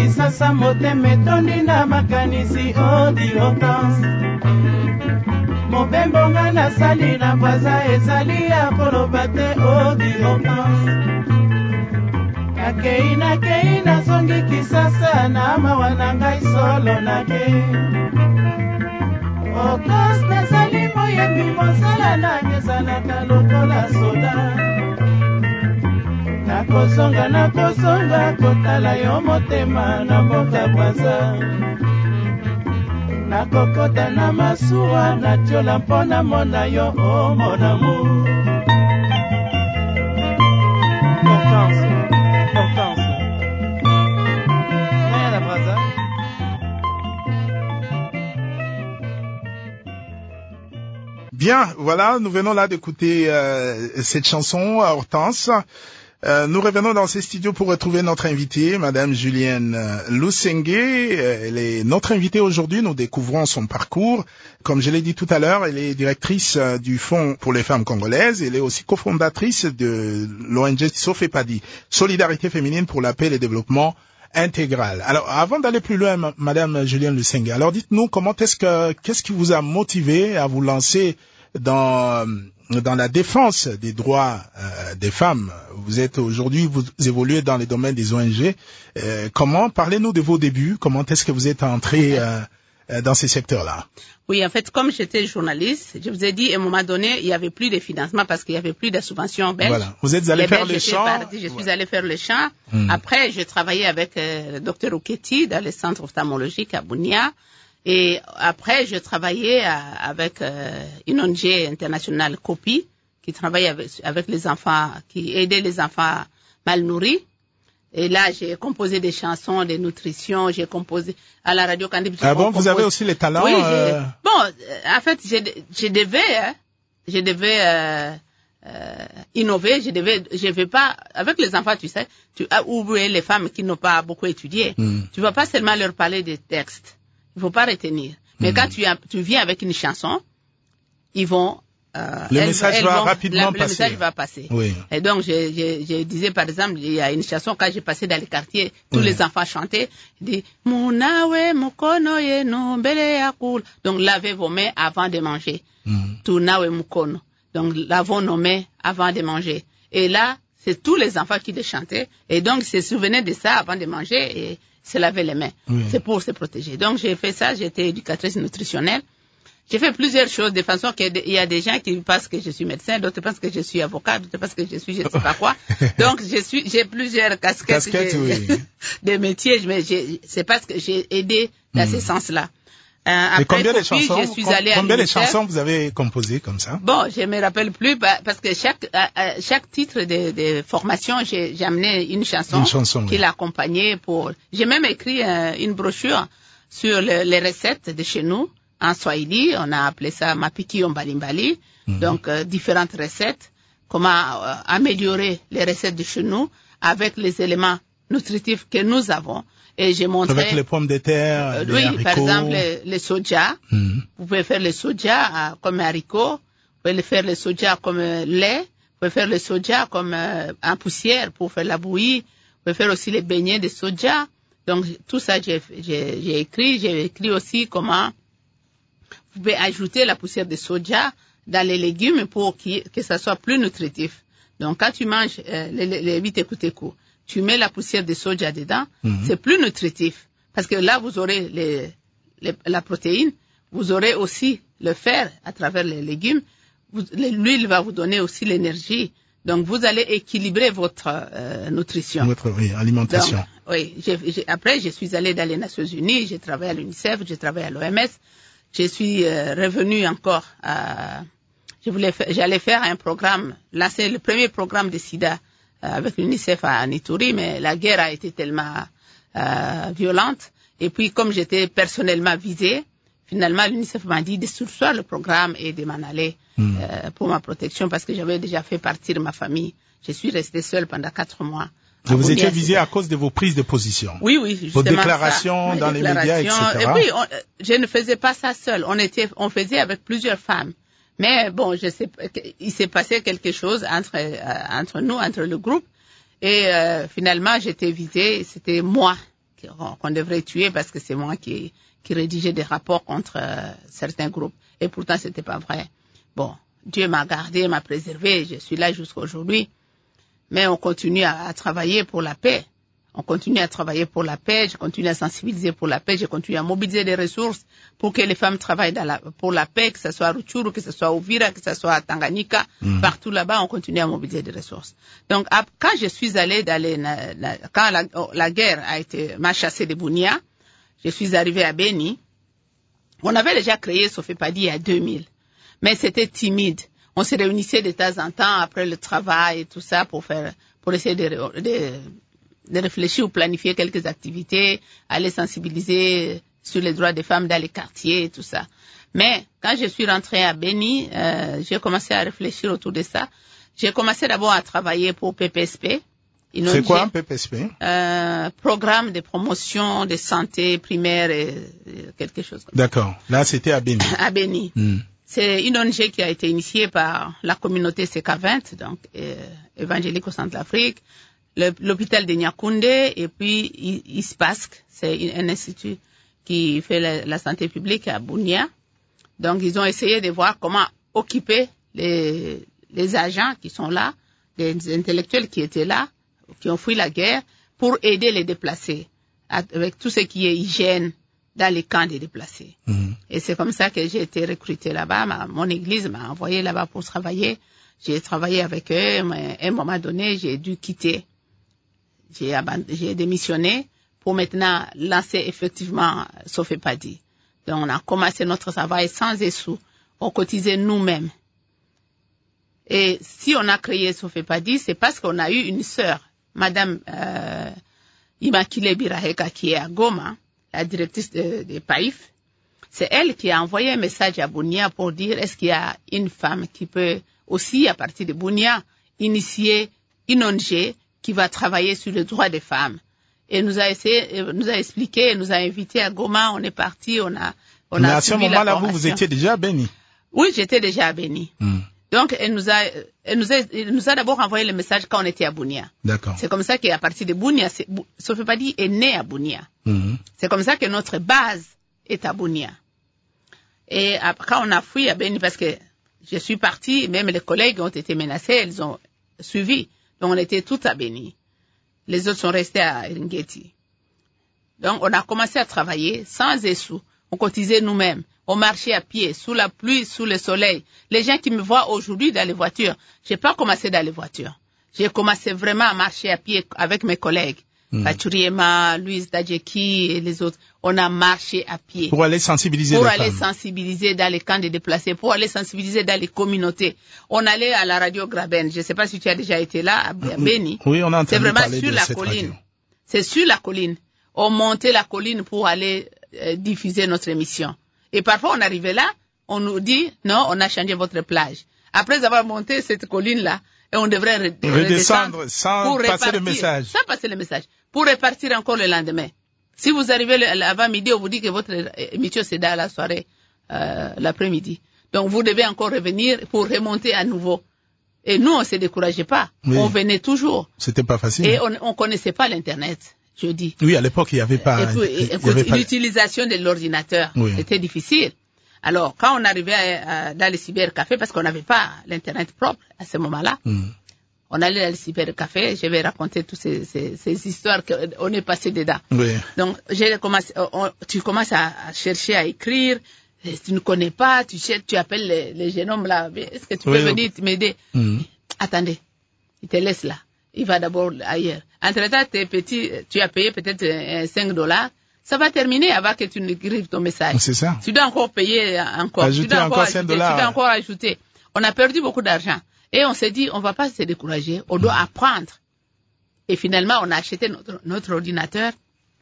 kisasa motema etondi na makanisi odi Hortense mobembo nga nasali na baza ezali ya koloba te odi Hortense nakei nakei nazongi kisasa na mawa na ngai solo nake Hortense nazali moyembi mosala nanga ezalaka lokola soda nakozonga nakozonga kotala yo motema na mboka bwaza nakokota na masuwa natiola mpona mona yo o mon amour Hortense Hortense Rien à Brazza. Bien, voilà, nous venons là d'écouter euh, cette chanson, Hortense. Euh, nous revenons dans ces studios pour retrouver notre invitée, Madame Julienne Lusenge. Elle est notre invitée aujourd'hui. Nous découvrons son parcours. Comme je l'ai dit tout à l'heure, elle est directrice du Fonds pour les femmes congolaises. Elle est aussi cofondatrice de l'O N G Sofepadi, Solidarité féminine pour la paix et le développement intégral. Alors, avant d'aller plus loin, Madame Julienne Lusenge, alors dites-nous comment est-ce que, qu'est-ce qui vous a motivé à vous lancer dans dans la défense des droits euh, des femmes. Vous êtes aujourd'hui, vous évoluez dans les domaines des O N G. Euh, comment, parlez-nous de vos débuts. Comment est-ce que vous êtes entré euh, dans ces secteurs-là? Oui, en fait, comme j'étais journaliste, je vous ai dit, à un moment donné, il y avait plus de financement parce qu'il y avait plus de subventions belges. Voilà. Vous êtes allé les faire Belges le champ. Partis, je suis ouais. allé faire le champ. Hmm. Après, j'ai travaillé avec euh, le docteur Ouketi dans le centre ophtalmologique à Bunia. Et après, je travaillais à, avec euh, une O N G internationale, COPI, qui travaille avec, avec les enfants, qui aidait les enfants mal nourris. Et là, j'ai composé des chansons de nutrition, j'ai composé à la radio Candib. Ah bon, compose... vous avez aussi les talents? Oui, euh... bon, en fait, je, je devais, hein, je devais euh, euh, innover, je devais, je vais pas, avec les enfants, tu sais, tu as oublié les femmes qui n'ont pas beaucoup étudié. Mm. Tu vas pas seulement leur parler des textes. Il faut pas retenir. Mais mmh. quand tu, as, tu viens avec une chanson, ils vont... Euh, le elles, message elles va vont, la, rapidement passer. Le message va passer. Oui. Et donc, je, je, je disais, par exemple, il y a une chanson, quand j'ai passé dans les quartiers, tous oui. les enfants chantaient, ils disaient, Munawe mukono ye no mbele ya kula. Donc, lavez vos mains avant de manger. Mmh. Tunawe mukono. Donc, lavons nos mains avant de manger. Et là, c'est tous les enfants qui les chantaient. Et donc, ils se souvenaient de ça avant de manger et se laver les mains. Oui. C'est pour se protéger. Donc, j'ai fait ça. J'étais éducatrice nutritionnelle. J'ai fait plusieurs choses de façon qu'il y a des gens qui pensent que je suis médecin, d'autres pensent que je suis avocat, d'autres pensent que je suis je ne sais pas quoi. Donc, je suis, j'ai plusieurs casquettes, Casquette, oui. de métiers, mais j'ai, c'est parce que j'ai aidé dans mmh. ce sens-là. Euh, après, Et combien Kopi, de chansons, je suis allée combien à de chansons vous avez composées comme ça? Bon, je me rappelle plus parce que chaque euh, chaque titre de, de formation, j'ai, j'ai amené une chanson, une chanson qui oui. l'accompagnait pour. J'ai même écrit euh, une brochure sur le, les recettes de chez nous en Swahili. On a appelé ça Mapiki Ombalimbali. Mm-hmm. Donc euh, différentes recettes. Comment euh, améliorer les recettes de chez nous avec les éléments nutritifs que nous avons. Et j'ai montré... Avec les pommes de terre, euh, les oui, haricots. par exemple, les, les soja. Mm. Vous pouvez faire le soja euh, comme haricot. Vous pouvez faire le soja comme euh, lait. Vous pouvez faire le soja comme euh, en poussière pour faire la bouillie. Vous pouvez faire aussi les beignets de soja. Donc, tout ça, j'ai, j'ai, j'ai écrit. J'ai écrit aussi comment vous pouvez ajouter la poussière de soja dans les légumes pour que, que ça soit plus nutritif. Donc, quand tu manges euh, les, les, les huit écoutés-coups, tu mets la poussière de soja dedans, mm-hmm. c'est plus nutritif. Parce que là, vous aurez les, les, la protéine, vous aurez aussi le fer à travers les légumes. Vous, l'huile va vous donner aussi l'énergie. Donc, vous allez équilibrer votre euh, nutrition. Votre oui, alimentation. Donc, oui. J'ai, j'ai, après, je suis allée dans les Nations Unies, j'ai travaillé à l'UNICEF, j'ai travaillé à l'O M S. Je suis euh, revenue encore à... Je voulais faire, j'allais faire un programme, là c'est le premier programme de sida euh, avec l'UNICEF à Ituri, mais la guerre a été tellement euh, violente. Et puis comme j'étais personnellement visée, finalement l'UNICEF m'a dit de surseoir le programme et de m'en aller mmh. euh, pour ma protection parce que j'avais déjà fait partir ma famille. Je suis restée seule pendant quatre mois. Et vous étiez visé à cause de vos prises de position. Oui, oui, justement. Vos déclarations ça, dans les médias, et cetera. Et oui, on, je ne faisais pas ça seule. On était, on faisait avec plusieurs femmes. Mais bon, je sais, il s'est passé quelque chose entre euh, entre nous, entre le groupe, et euh, finalement j'étais visée. C'était moi qu'on devrait tuer parce que c'est moi qui, qui rédigeais des rapports contre euh, certains groupes. Et pourtant, c'était pas vrai. Bon, Dieu m'a gardé, m'a préservé, je suis là jusqu'à aujourd'hui. Mais on continue à, à travailler pour la paix. On continue à travailler pour la paix, je continue à sensibiliser pour la paix, je continue à mobiliser des ressources pour que les femmes travaillent dans la, pour la paix, que ce soit à Rutshuru, que ce soit à Uvira, que ce soit à Tanganyika, mmh. Partout là-bas, on continue à mobiliser des ressources. Donc, à, quand je suis allée dans les, na, na, quand la, la guerre a été, m'a chassée de Bunia, je suis arrivée à Beni. On avait déjà créé Sofepadi à deux mille, mais c'était timide. On se réunissait de temps en temps après le travail et tout ça pour faire, pour essayer de, de de réfléchir ou planifier quelques activités, aller sensibiliser sur les droits des femmes dans les quartiers et tout ça. Mais quand je suis rentrée à Beni, euh, j'ai commencé à réfléchir autour de ça. J'ai commencé d'abord à travailler pour P P S P. C'est quoi un P P S P? euh, Programme de promotion de santé primaire et, et quelque chose comme D'accord. ça. Là, c'était à Beni. À Beni. Mm. C'est une O N G qui a été initiée par la communauté C K vingt, donc euh, évangélique au centre de l'Afrique, l'hôpital de Nyakoundé et puis I S P A S C, c'est un institut qui fait la, la santé publique à Bunia. Donc, ils ont essayé de voir comment occuper les, les agents qui sont là, les intellectuels qui étaient là, qui ont fui la guerre, pour aider les déplacés, avec tout ce qui est hygiène dans les camps des déplacés. Mmh. Et c'est comme ça que j'ai été recrutée là-bas. Ma, mon église m'a envoyé là-bas pour travailler. J'ai travaillé avec eux, mais à un moment donné, j'ai dû quitter. J'ai, j'ai démissionné pour maintenant lancer effectivement Sofepadi. Donc, on a commencé notre travail sans sous. On cotisait nous-mêmes. Et si on a créé Sofepadi, c'est parce qu'on a eu une sœur, Madame euh, Immaculée Biraheka, qui est à Goma, la directrice de, de P A I F. C'est elle qui a envoyé un message à Bunia pour dire est-ce qu'il y a une femme qui peut aussi, à partir de Bunia, initier une O N G qui va travailler sur les droits des femmes. Et nous a essayé, nous a expliqué, nous a invités à Goma, on est parti, on a, on Mais a à ce moment-là, vous, vous étiez déjà à Beni. Oui, j'étais déjà à Beni. Hmm. Donc, elle nous a, elle nous a, elle nous a d'abord envoyé le message quand on était à Bunia. D'accord. C'est comme ça qu'à partir de Bunia, Sofepadi est né à Bunia. Hmm. C'est comme ça que notre base est à Bunia. Et quand on a fui à Beni, parce que je suis partie, même les collègues ont été menacés, elles ont suivi. Donc, on était tous à Beni. Les autres sont restés à Eringeti. Donc, on a commencé à travailler sans sous. On cotisait nous-mêmes. On marchait à pied, sous la pluie, sous le soleil. Les gens qui me voient aujourd'hui dans les voitures, j'ai pas commencé dans les voitures. J'ai commencé vraiment à marcher à pied avec mes collègues. Mmh. Pachuriema, Louise Dadjeki et les autres. On a marché à pied. Pour aller sensibiliser Pour les aller femmes. sensibiliser dans les camps de déplacés, pour aller sensibiliser dans les communautés. On allait à la radio Graben. Je ne sais pas si tu as déjà été là, à Beni. Oui, on a entendu C'est vraiment parler sur de la cette colline. radio. C'est sur la colline. On montait la colline pour aller euh, diffuser notre émission. Et parfois, on arrivait là, on nous dit, non, on a changé votre plage. Après avoir monté cette colline-là, et on devrait redescendre, redescendre sans pour passer répartir, le message. Sans passer le message. Pour repartir encore le lendemain. Si vous arrivez avant-midi, on vous dit que votre émission c'est dans la soirée, euh, l'après-midi. Donc, vous devez encore revenir pour remonter à nouveau. Et nous, on ne se décourageait pas. Oui. On venait toujours. C'était pas facile. Et on ne connaissait pas l'Internet, je dis. Oui, à l'époque, il n'y avait pas... L'utilisation pas... de l'ordinateur oui. était difficile. Alors, quand on arrivait à, à, dans les cybercafés, parce qu'on n'avait pas l'Internet propre à ce moment-là, mm. on allait dans les cybercafés, je vais raconter toutes ces, ces, ces histoires qu'on est passé dedans. Oui. Donc, j'ai commencé, on, tu commences à, à chercher à écrire, tu ne connais pas, tu cherches, tu appelles les, les jeunes hommes là, est-ce que tu peux oui, venir oui. m'aider? Mm. Attendez, il te laisse là. Il va d'abord ailleurs. Entre-temps, t'es petit, tu as payé peut-être cinq dollars. Ça va terminer avant que tu n'écrives ton message. C'est ça. Tu dois encore payer encore. Ajouter tu dois encore cinq dollars. Tu dois encore ajouter. On a perdu beaucoup d'argent. Et on s'est dit, on va pas se décourager. On doit mmh. apprendre. Et finalement, on a acheté notre, notre ordinateur.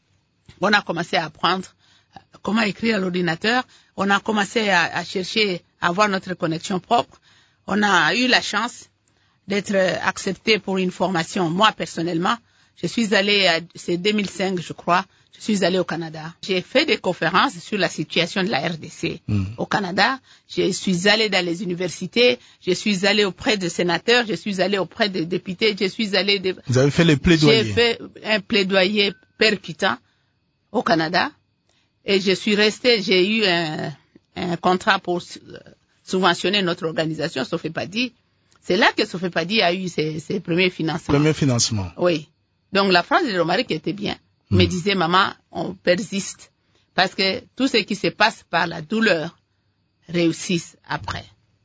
On a commencé à apprendre comment écrire à l'ordinateur. On a commencé à, à chercher à avoir notre connexion propre. On a eu la chance d'être accepté pour une formation. Moi, personnellement, je suis allée, à, c'est deux mille cinq, je crois, je suis allée au Canada. J'ai fait des conférences sur la situation de la R D C mm. au Canada. Je suis allée dans les universités, je suis allée auprès des sénateurs, je suis allée auprès des députés, je suis allée... De... Vous avez fait les plaidoyers. J'ai fait un plaidoyer percutant au Canada. Et je suis restée, j'ai eu un, un contrat pour subventionner notre organisation, Sofepadi. C'est là que Sofepadi a eu ses, ses premiers financements. Premier financement. Oui. Donc la France de Romaric était bien. Mm. Me disait, maman, on persiste. Parce que tout ce qui se passe par la douleur réussissent après.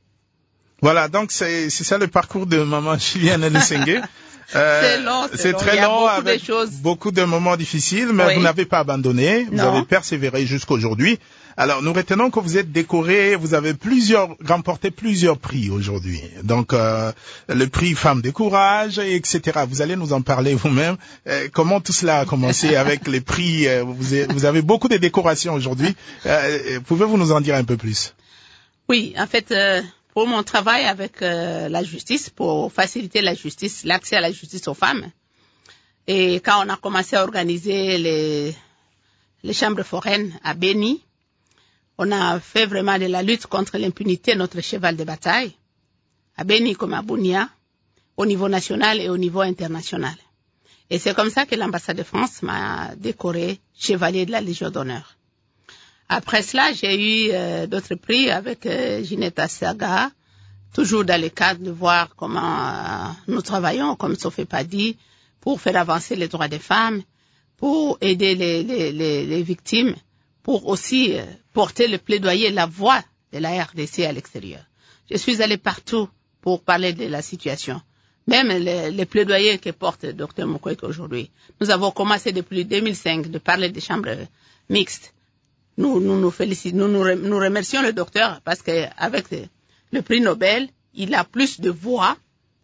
Voilà, donc c'est, c'est ça le parcours de maman Julienne Lusenge. Euh, c'est long, c'est, c'est long. très Il y a long, beaucoup avec de choses. beaucoup de moments difficiles, mais oui. Vous n'avez pas abandonné, vous non. avez persévéré jusqu'aujourd'hui. Alors, nous retenons que vous êtes décoré, vous avez plusieurs, remporté plusieurs prix aujourd'hui. Donc, euh, le prix Femme de Courage, et cetera. Vous allez nous en parler vous-même. Euh, comment tout cela a commencé avec les prix? euh, vous, avez, vous avez beaucoup de décorations aujourd'hui. Euh, pouvez-vous nous en dire un peu plus? Oui, en fait... Euh... Pour mon travail avec euh, la justice, pour faciliter la justice, l'accès à la justice aux femmes. Et quand on a commencé à organiser les, les chambres foraines à Beni, on a fait vraiment de la lutte contre l'impunité notre cheval de bataille, à Beni comme à Bunia, au niveau national et au niveau international. Et c'est comme ça que l'ambassade de France m'a décoré chevalier de la Légion d'honneur. Après cela, j'ai eu euh, d'autres prix avec euh, Ginetta Saga, toujours dans le cadre de voir comment euh, nous travaillons, comme Sofepadi, pour faire avancer les droits des femmes, pour aider les, les, les, les victimes, pour aussi euh, porter le plaidoyer, la voix de la R D C à l'extérieur. Je suis allée partout pour parler de la situation. Même les, les plaidoyers que porte le docteur Mukwege aujourd'hui. Nous avons commencé depuis deux mille cinq de parler des chambres mixtes. Nous nous, nous félicitons, nous, nous, nous remercions le docteur parce qu'avec le, le prix Nobel, il a plus de voix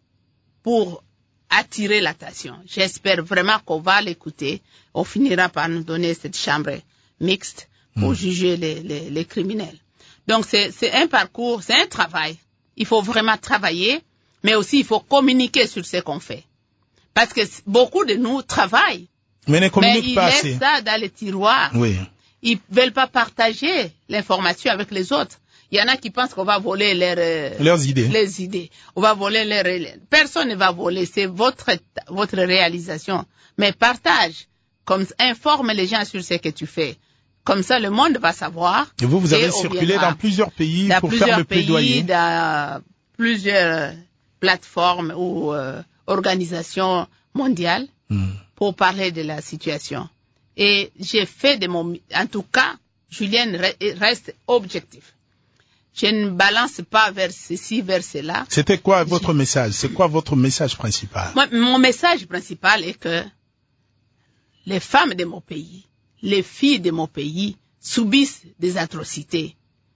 pour attirer l'attention. J'espère vraiment qu'on va l'écouter. On finira par nous donner cette chambre mixte pour mmh. juger les, les, les criminels. Donc c'est, c'est un parcours, c'est un travail. Il faut vraiment travailler, mais aussi il faut communiquer sur ce qu'on fait. Parce que beaucoup de nous travaillent, mais, ne mais ils pas laissent assez. ça dans les tiroirs. Oui. Ils veulent pas partager l'information avec les autres. Il y en a qui pensent qu'on va voler leurs, euh, leurs idées. Les idées. On va voler leurs, personne ne va voler. C'est votre, votre réalisation. Mais partage. Comme, informe les gens sur ce que tu fais. Comme ça, le monde va savoir. Et vous, vous avez circulé dans plusieurs pays dans pour plusieurs faire le pays, plaidoyer. Dans plusieurs plateformes ou euh, organisations mondiales hmm. pour parler de la situation. Et j'ai fait de mon... En tout cas, Julienne reste objectif. Je ne balance pas vers ceci, vers cela. C'était quoi votre je... message? C'est quoi votre message principal? Moi, mon message principal est que les femmes de mon pays, les filles de mon pays subissent des atrocités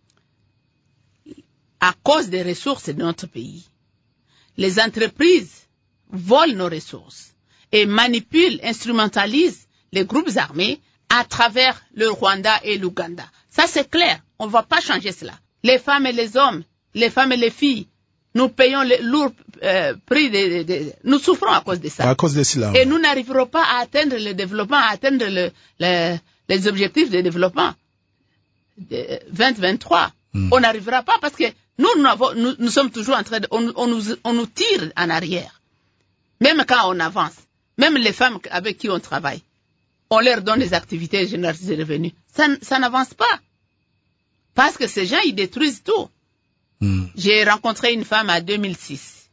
à cause des ressources de notre pays. Les entreprises volent nos ressources et manipulent, instrumentalisent les groupes armés à travers le Rwanda et l'Ouganda. Ça, c'est clair. On ne va pas changer cela. Les femmes et les hommes, les femmes et les filles, nous payons le lourd euh, prix de, de, de... Nous souffrons à cause de ça. À cause de cela. Et nous n'arriverons pas à atteindre le développement, à atteindre le, le, les objectifs de développement de vingt vingt-trois. Hmm. On n'arrivera pas parce que nous, nous, avons, nous, nous sommes toujours en train de... On, on, nous, on nous tire en arrière. Même quand on avance. Même les femmes avec qui on travaille. On leur donne des activités génératrices de revenus. Ça, ça n'avance pas. Parce que ces gens, ils détruisent tout. Mm. J'ai rencontré une femme en deux mille six.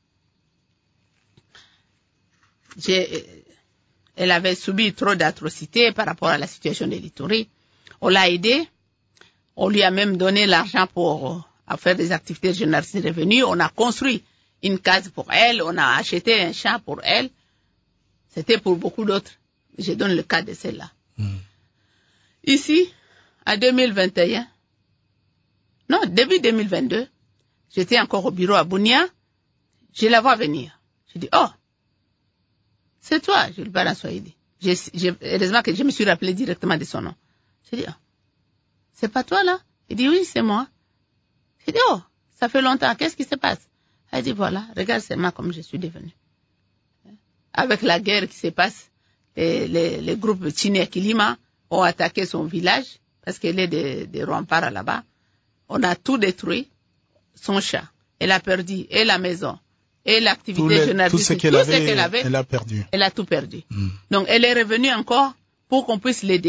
J'ai, elle avait subi trop d'atrocités par rapport à la situation de l'Ituri. On l'a aidée. On lui a même donné l'argent pour à faire des activités génératrices de revenus. On a construit une case pour elle. On a acheté un champ pour elle. C'était pour beaucoup d'autres. Je donne le cas de celle-là. Mm. Ici, en deux mille vingt et un, non, début deux mille vingt-deux, j'étais encore au bureau à Bunia, je la vois venir. Je dis, oh, c'est toi, je lui parle en Swahili. J'ai, j'ai, heureusement que je me suis rappelé directement de son nom. Je dis, oh, c'est pas toi là? Il dit, oui, c'est moi. Je dis, oh, ça fait longtemps, qu'est-ce qui se passe? Elle dit, voilà, regarde seulement comme je suis devenue. Avec la guerre qui se passe, les, les, les groupes Chini et Kilima ont attaqué son village, parce qu'elle est de, de Rwampara là-bas. On a tout détruit, son chat. Elle a perdu et la maison, et l'activité générale. Tout ce qu'elle tout avait, ce qu'elle avait, elle a perdu. Elle a tout perdu. Mm. Donc, elle est revenue encore pour qu'on puisse l'aider.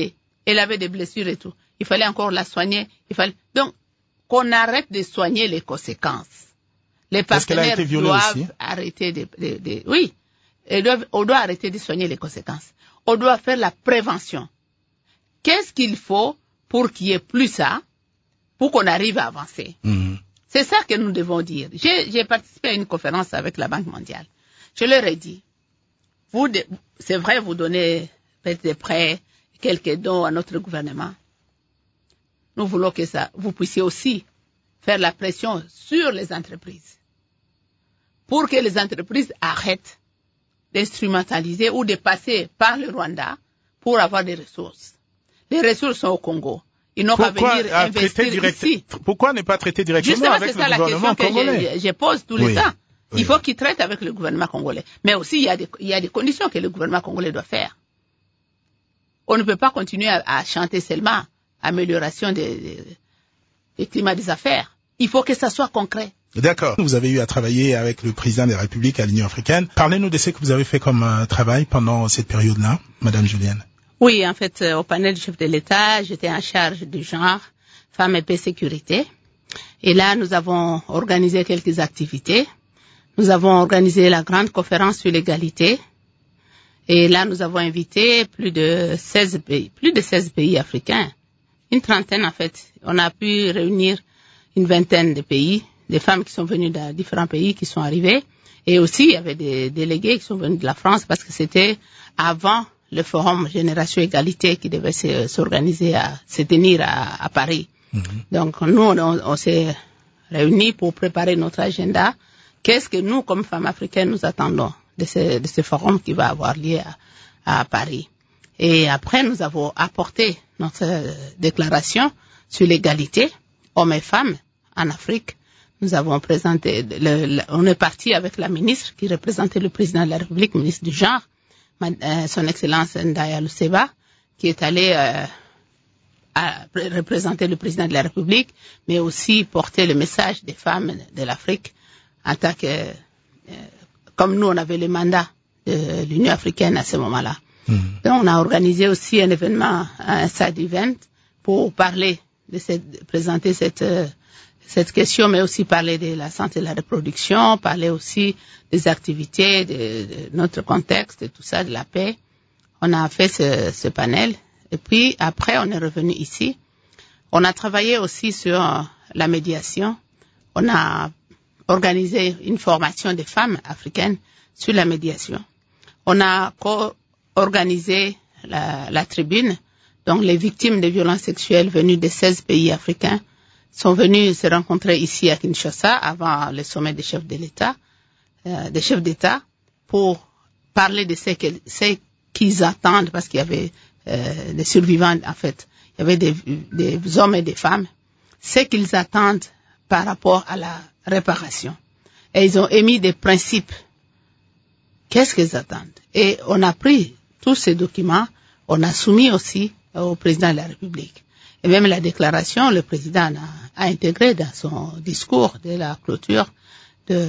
Elle avait des blessures et tout. Il fallait encore la soigner. Il fallait... Donc, qu'on arrête de soigner les conséquences. Les partenaires doivent aussi? arrêter de, de, de... Oui, ils doivent, on doit arrêter de soigner les conséquences. On doit faire la prévention. Qu'est-ce qu'il faut pour qu'il n'y ait plus ça, pour qu'on arrive à avancer? Mm-hmm. C'est ça que nous devons dire. J'ai, j'ai participé à une conférence avec la Banque mondiale. Je leur ai dit, vous, c'est vrai, vous donnez peut-être des prêts, quelques dons à notre gouvernement. Nous voulons que ça, vous puissiez aussi faire la pression sur les entreprises pour que les entreprises arrêtent d'instrumentaliser ou de passer par le Rwanda pour avoir des ressources. Les ressources sont au Congo. Ils n'ont pas venir investir direct... ici. Pourquoi ne pas traiter directement Justement, avec c'est le ça gouvernement la question congolais? que je, je pose tous les oui. temps. Il oui. faut qu'ils traitent avec le gouvernement congolais. Mais aussi, il y a des, il y a des conditions que le gouvernement congolais doit faire. On ne peut pas continuer à, à chanter seulement amélioration des, des, des climats des affaires. Il faut que ça soit concret. D'accord. Vous avez eu à travailler avec le président de la République à l'Union africaine. Parlez-nous de ce que vous avez fait comme euh, travail pendant cette période-là, Madame Julienne. Oui, en fait, euh, au panel du chef de l'État, j'étais en charge du genre, femmes et paix sécurité. Et là, nous avons organisé quelques activités. Nous avons organisé la grande conférence sur l'égalité. Et là, nous avons invité plus de seize pays, plus de seize pays africains. Une trentaine, en fait. On a pu réunir une vingtaine de pays, des femmes qui sont venues de différents pays qui sont arrivées. Et aussi, il y avait des délégués qui sont venus de la France parce que c'était avant le forum Génération Égalité qui devait se, s'organiser, à, se tenir à, à Paris. Mm-hmm. Donc, nous, on, on s'est réunis pour préparer notre agenda. Qu'est-ce que nous, comme femmes africaines, nous attendons de ce, de ce forum qui va avoir lieu à, à Paris? Et après, nous avons apporté notre déclaration sur l'égalité hommes et femmes en Afrique. Nous avons présenté, le, le, on est parti avec la ministre qui représentait le président de la République, ministre du genre, euh, son Excellence Ndaya Luseba, qui est allée euh, à représenter le président de la République, mais aussi porter le message des femmes de l'Afrique en tant que, euh, comme nous, on avait le mandat de l'Union africaine à ce moment-là. Mmh. Donc, on a organisé aussi un événement, un side event, pour parler de cette, présenter cette, euh, cette question, mais aussi parler de la santé et de la reproduction, parler aussi des activités, de, de notre contexte, de tout ça, de la paix. On a fait ce, ce panel. Et puis, après, on est revenu ici. On a travaillé aussi sur euh, la médiation. On a organisé une formation des femmes africaines sur la médiation. On a co-organisé la, la tribune. Donc, les victimes de violences sexuelles venues de seize pays africains sont venues se rencontrer ici à Kinshasa avant le sommet des chefs de l'État, euh, des chefs d'État, pour parler de ce, que, ce qu'ils attendent, parce qu'il y avait euh, des survivants, en fait, il y avait des, des hommes et des femmes, ce qu'ils attendent par rapport à la réparation. Et ils ont émis des principes. Qu'est-ce qu'ils attendent? Et on a pris tous ces documents, on a soumis aussi au président de la République. Et même la déclaration, le président a, a intégré dans son discours de la clôture de,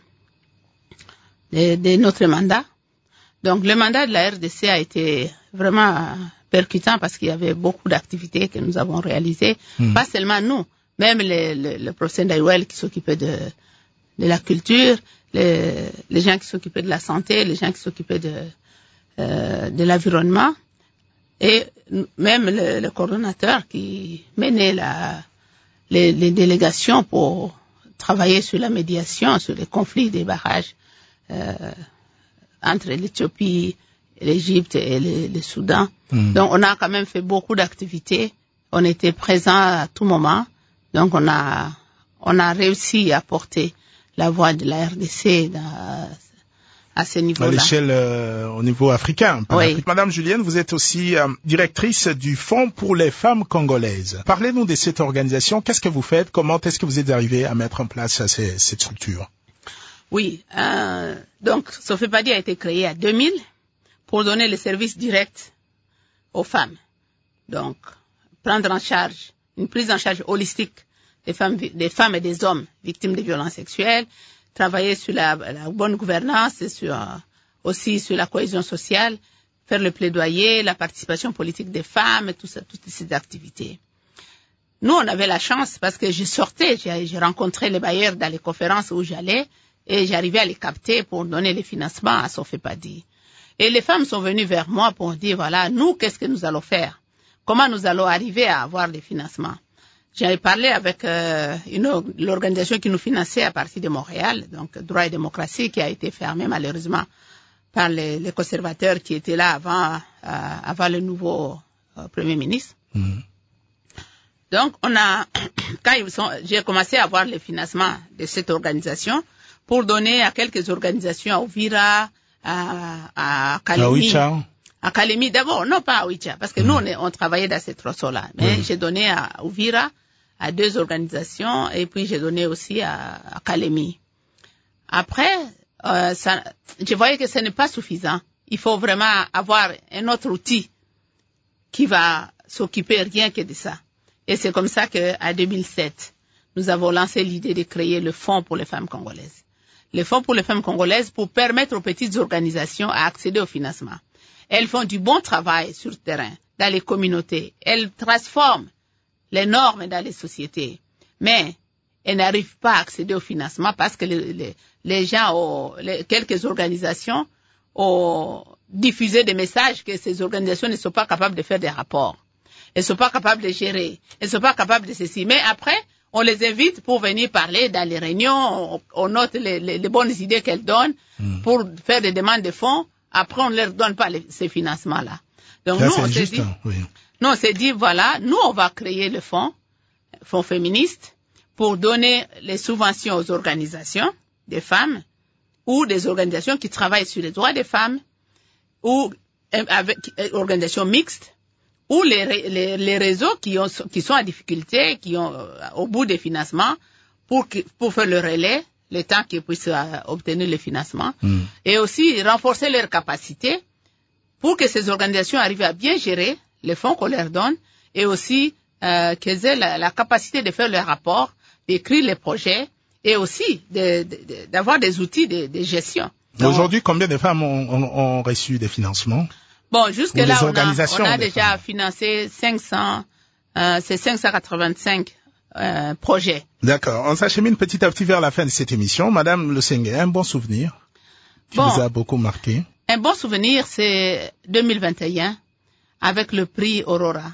de, de notre mandat. Donc le mandat de la R D C a été vraiment percutant parce qu'il y avait beaucoup d'activités que nous avons réalisées. Mmh. Pas seulement nous, même le, le, le professeur Ndaïwel qui s'occupait de, de la culture, les, les gens qui s'occupaient de la santé, les gens qui s'occupaient de, euh, de l'environnement. Et même le, le coordonnateur qui menait la, les, les délégations pour travailler sur la médiation, sur les conflits des barrages euh, entre l'Éthiopie, l'Égypte et le, le Soudan. Mmh. Donc on a quand même fait beaucoup d'activités. On était présents à tout moment. Donc on a, on a réussi à porter la voix de la R D C dans, à ce niveau-là. À l'échelle, euh, au niveau africain. Oui. Madame Julienne, vous êtes aussi euh, directrice du Fonds pour les femmes congolaises. Parlez-nous de cette organisation. Qu'est-ce que vous faites? Comment est-ce que vous êtes arrivé à mettre en place ces, cette structure? Oui. Euh, donc, Sofepadi a été créé en deux mille pour donner le service direct aux femmes. Donc, prendre en charge, une prise en charge holistique des femmes, des femmes et des hommes victimes de violences sexuelles, travailler sur la, la bonne gouvernance et sur, aussi sur la cohésion sociale, faire le plaidoyer, la participation politique des femmes, tout ça, toutes ces activités. Nous, on avait la chance parce que je sortais, j'ai, j'ai rencontré les bailleurs dans les conférences où j'allais et j'arrivais à les capter pour donner les financements à Sofepadi. Et les femmes sont venues vers moi pour dire, voilà, nous, qu'est-ce que nous allons faire? Comment nous allons arriver à avoir les financements? J'avais parlé avec euh, une, l'organisation qui nous finançait à partir de Montréal, donc Droit et démocratie, qui a été fermée malheureusement par les, les conservateurs qui étaient là avant, euh, avant le nouveau euh, Premier ministre. Mmh. Donc, on a, quand ils sont, j'ai commencé à avoir le financement de cette organisation pour donner à quelques organisations à Uvira, à, à Kalemi. À Kalemi, d'abord, non pas à Oicha, parce que mmh. nous, on, est, on travaillait dans ces trousseaux-là. Mais mmh. j'ai donné à Uvira, à deux organisations, et puis j'ai donné aussi à, à Kalemi. Après, euh, ça, je voyais que ce n'est pas suffisant. Il faut vraiment avoir un autre outil qui va s'occuper rien que de ça. Et c'est comme ça qu'en deux mille sept, nous avons lancé l'idée de créer le Fonds pour les femmes congolaises. Le Fonds pour les femmes congolaises pour permettre aux petites organisations à accéder au financement. Elles font du bon travail sur le terrain, dans les communautés. Elles transforment les normes dans les sociétés. Mais elles n'arrivent pas à accéder au financement parce que les, les, les gens, ont, les, quelques organisations ont diffusé des messages que ces organisations ne sont pas capables de faire des rapports. Elles ne sont pas capables de gérer. Elles ne sont pas capables de ceci. Mais après, on les invite pour venir parler dans les réunions. On, on note les, les, les bonnes idées qu'elles donnent mmh. pour faire des demandes de fonds. Après, on ne leur donne pas les, ces financements-là. Donc, Là, nous, on s'est dit, hein, oui. nous, on s'est dit, voilà, nous, on va créer le fonds, fonds féministe, pour donner les subventions aux organisations des femmes ou des organisations qui travaillent sur les droits des femmes ou avec organisations mixtes ou les, les, les réseaux qui, ont, qui sont en difficulté, qui ont euh, au bout des financements pour, pour faire le relais, le temps qu'ils puissent euh, obtenir le financement, mm. et aussi renforcer leurs capacités pour que ces organisations arrivent à bien gérer les fonds qu'on leur donne et aussi euh, qu'elles aient la, la capacité de faire leurs rapports, d'écrire les projets et aussi de, de, de, d'avoir des outils de, de gestion. Donc, aujourd'hui, combien de femmes ont, ont, ont reçu des financements? Bon, jusque-là, on a, on a déjà femmes. financé cinq cents, euh, c'est cinq cent quatre-vingt-cinq euh, projets. D'accord. On s'achemine petit à petit vers la fin de cette émission. Madame Lusenge, un bon souvenir qui bon, vous a beaucoup marqué? Un bon souvenir, c'est deux mille vingt et un avec le prix Aurora.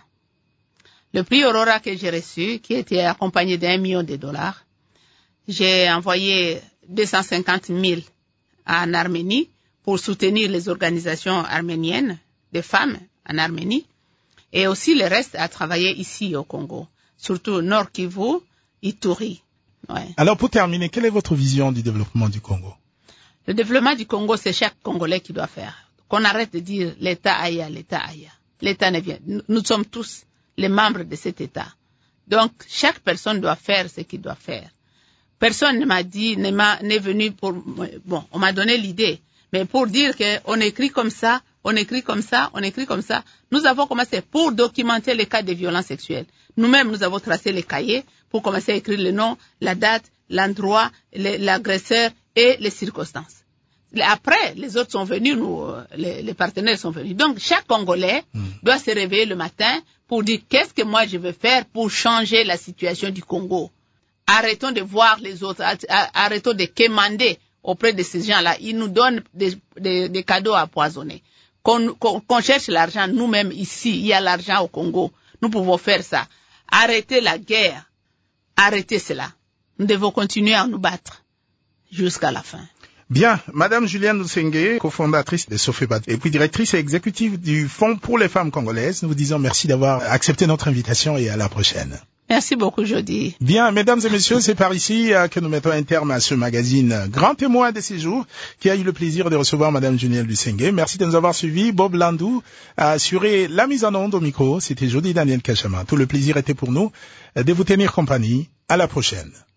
Le prix Aurora que j'ai reçu, qui était accompagné d'un million de dollars. J'ai envoyé deux cent cinquante mille en Arménie pour soutenir les organisations arméniennes de femmes en Arménie et aussi le reste à travailler ici au Congo, surtout Nord Kivu, Ituri. Ouais. Alors pour terminer, quelle est votre vision du développement du Congo? Le développement du Congo, c'est chaque Congolais qui doit faire. Qu'on arrête de dire l'État aïe, l'État aïe. L'État ne vient. Nous sommes tous les membres de cet État. Donc chaque personne doit faire ce qu'il doit faire. Personne ne m'a dit, ne m'a, n'est venu pour, bon, on m'a donné l'idée. Mais pour dire qu'on écrit comme ça, on écrit comme ça, on écrit comme ça, nous avons commencé pour documenter les cas de violences sexuelles. Nous-mêmes, nous avons tracé les cahiers pour commencer à écrire le nom, la date, l'endroit, l'agresseur et les circonstances. Après, les autres sont venus, nous, les, les partenaires sont venus. Donc, chaque Congolais mmh. doit se réveiller le matin pour dire qu'est-ce que moi je veux faire pour changer la situation du Congo. Arrêtons de voir les autres, arrêtons de quémander auprès de ces gens-là. Ils nous donnent des, des, des cadeaux empoisonnés. Qu'on, qu'on, qu'on cherche l'argent nous-mêmes ici, il y a l'argent au Congo. Nous pouvons faire ça. Arrêtez la guerre. Arrêtez cela. Nous devons continuer à nous battre jusqu'à la fin. Bien, Madame Julienne Lusenge, cofondatrice de Sofepadi et puis directrice exécutive du Fonds pour les femmes congolaises, nous vous disons merci d'avoir accepté notre invitation et à la prochaine. Merci beaucoup, Jody. Bien, mesdames et messieurs, c'est par ici euh, que nous mettons un terme à ce magazine Grand Témoin de ces jours, qui a eu le plaisir de recevoir Madame Julienne Lusenge. Merci de nous avoir suivis. Bob Landou a assuré la mise en onde au micro. C'était Jody Daniel Kachama. Tout le plaisir était pour nous de vous tenir compagnie. À la prochaine.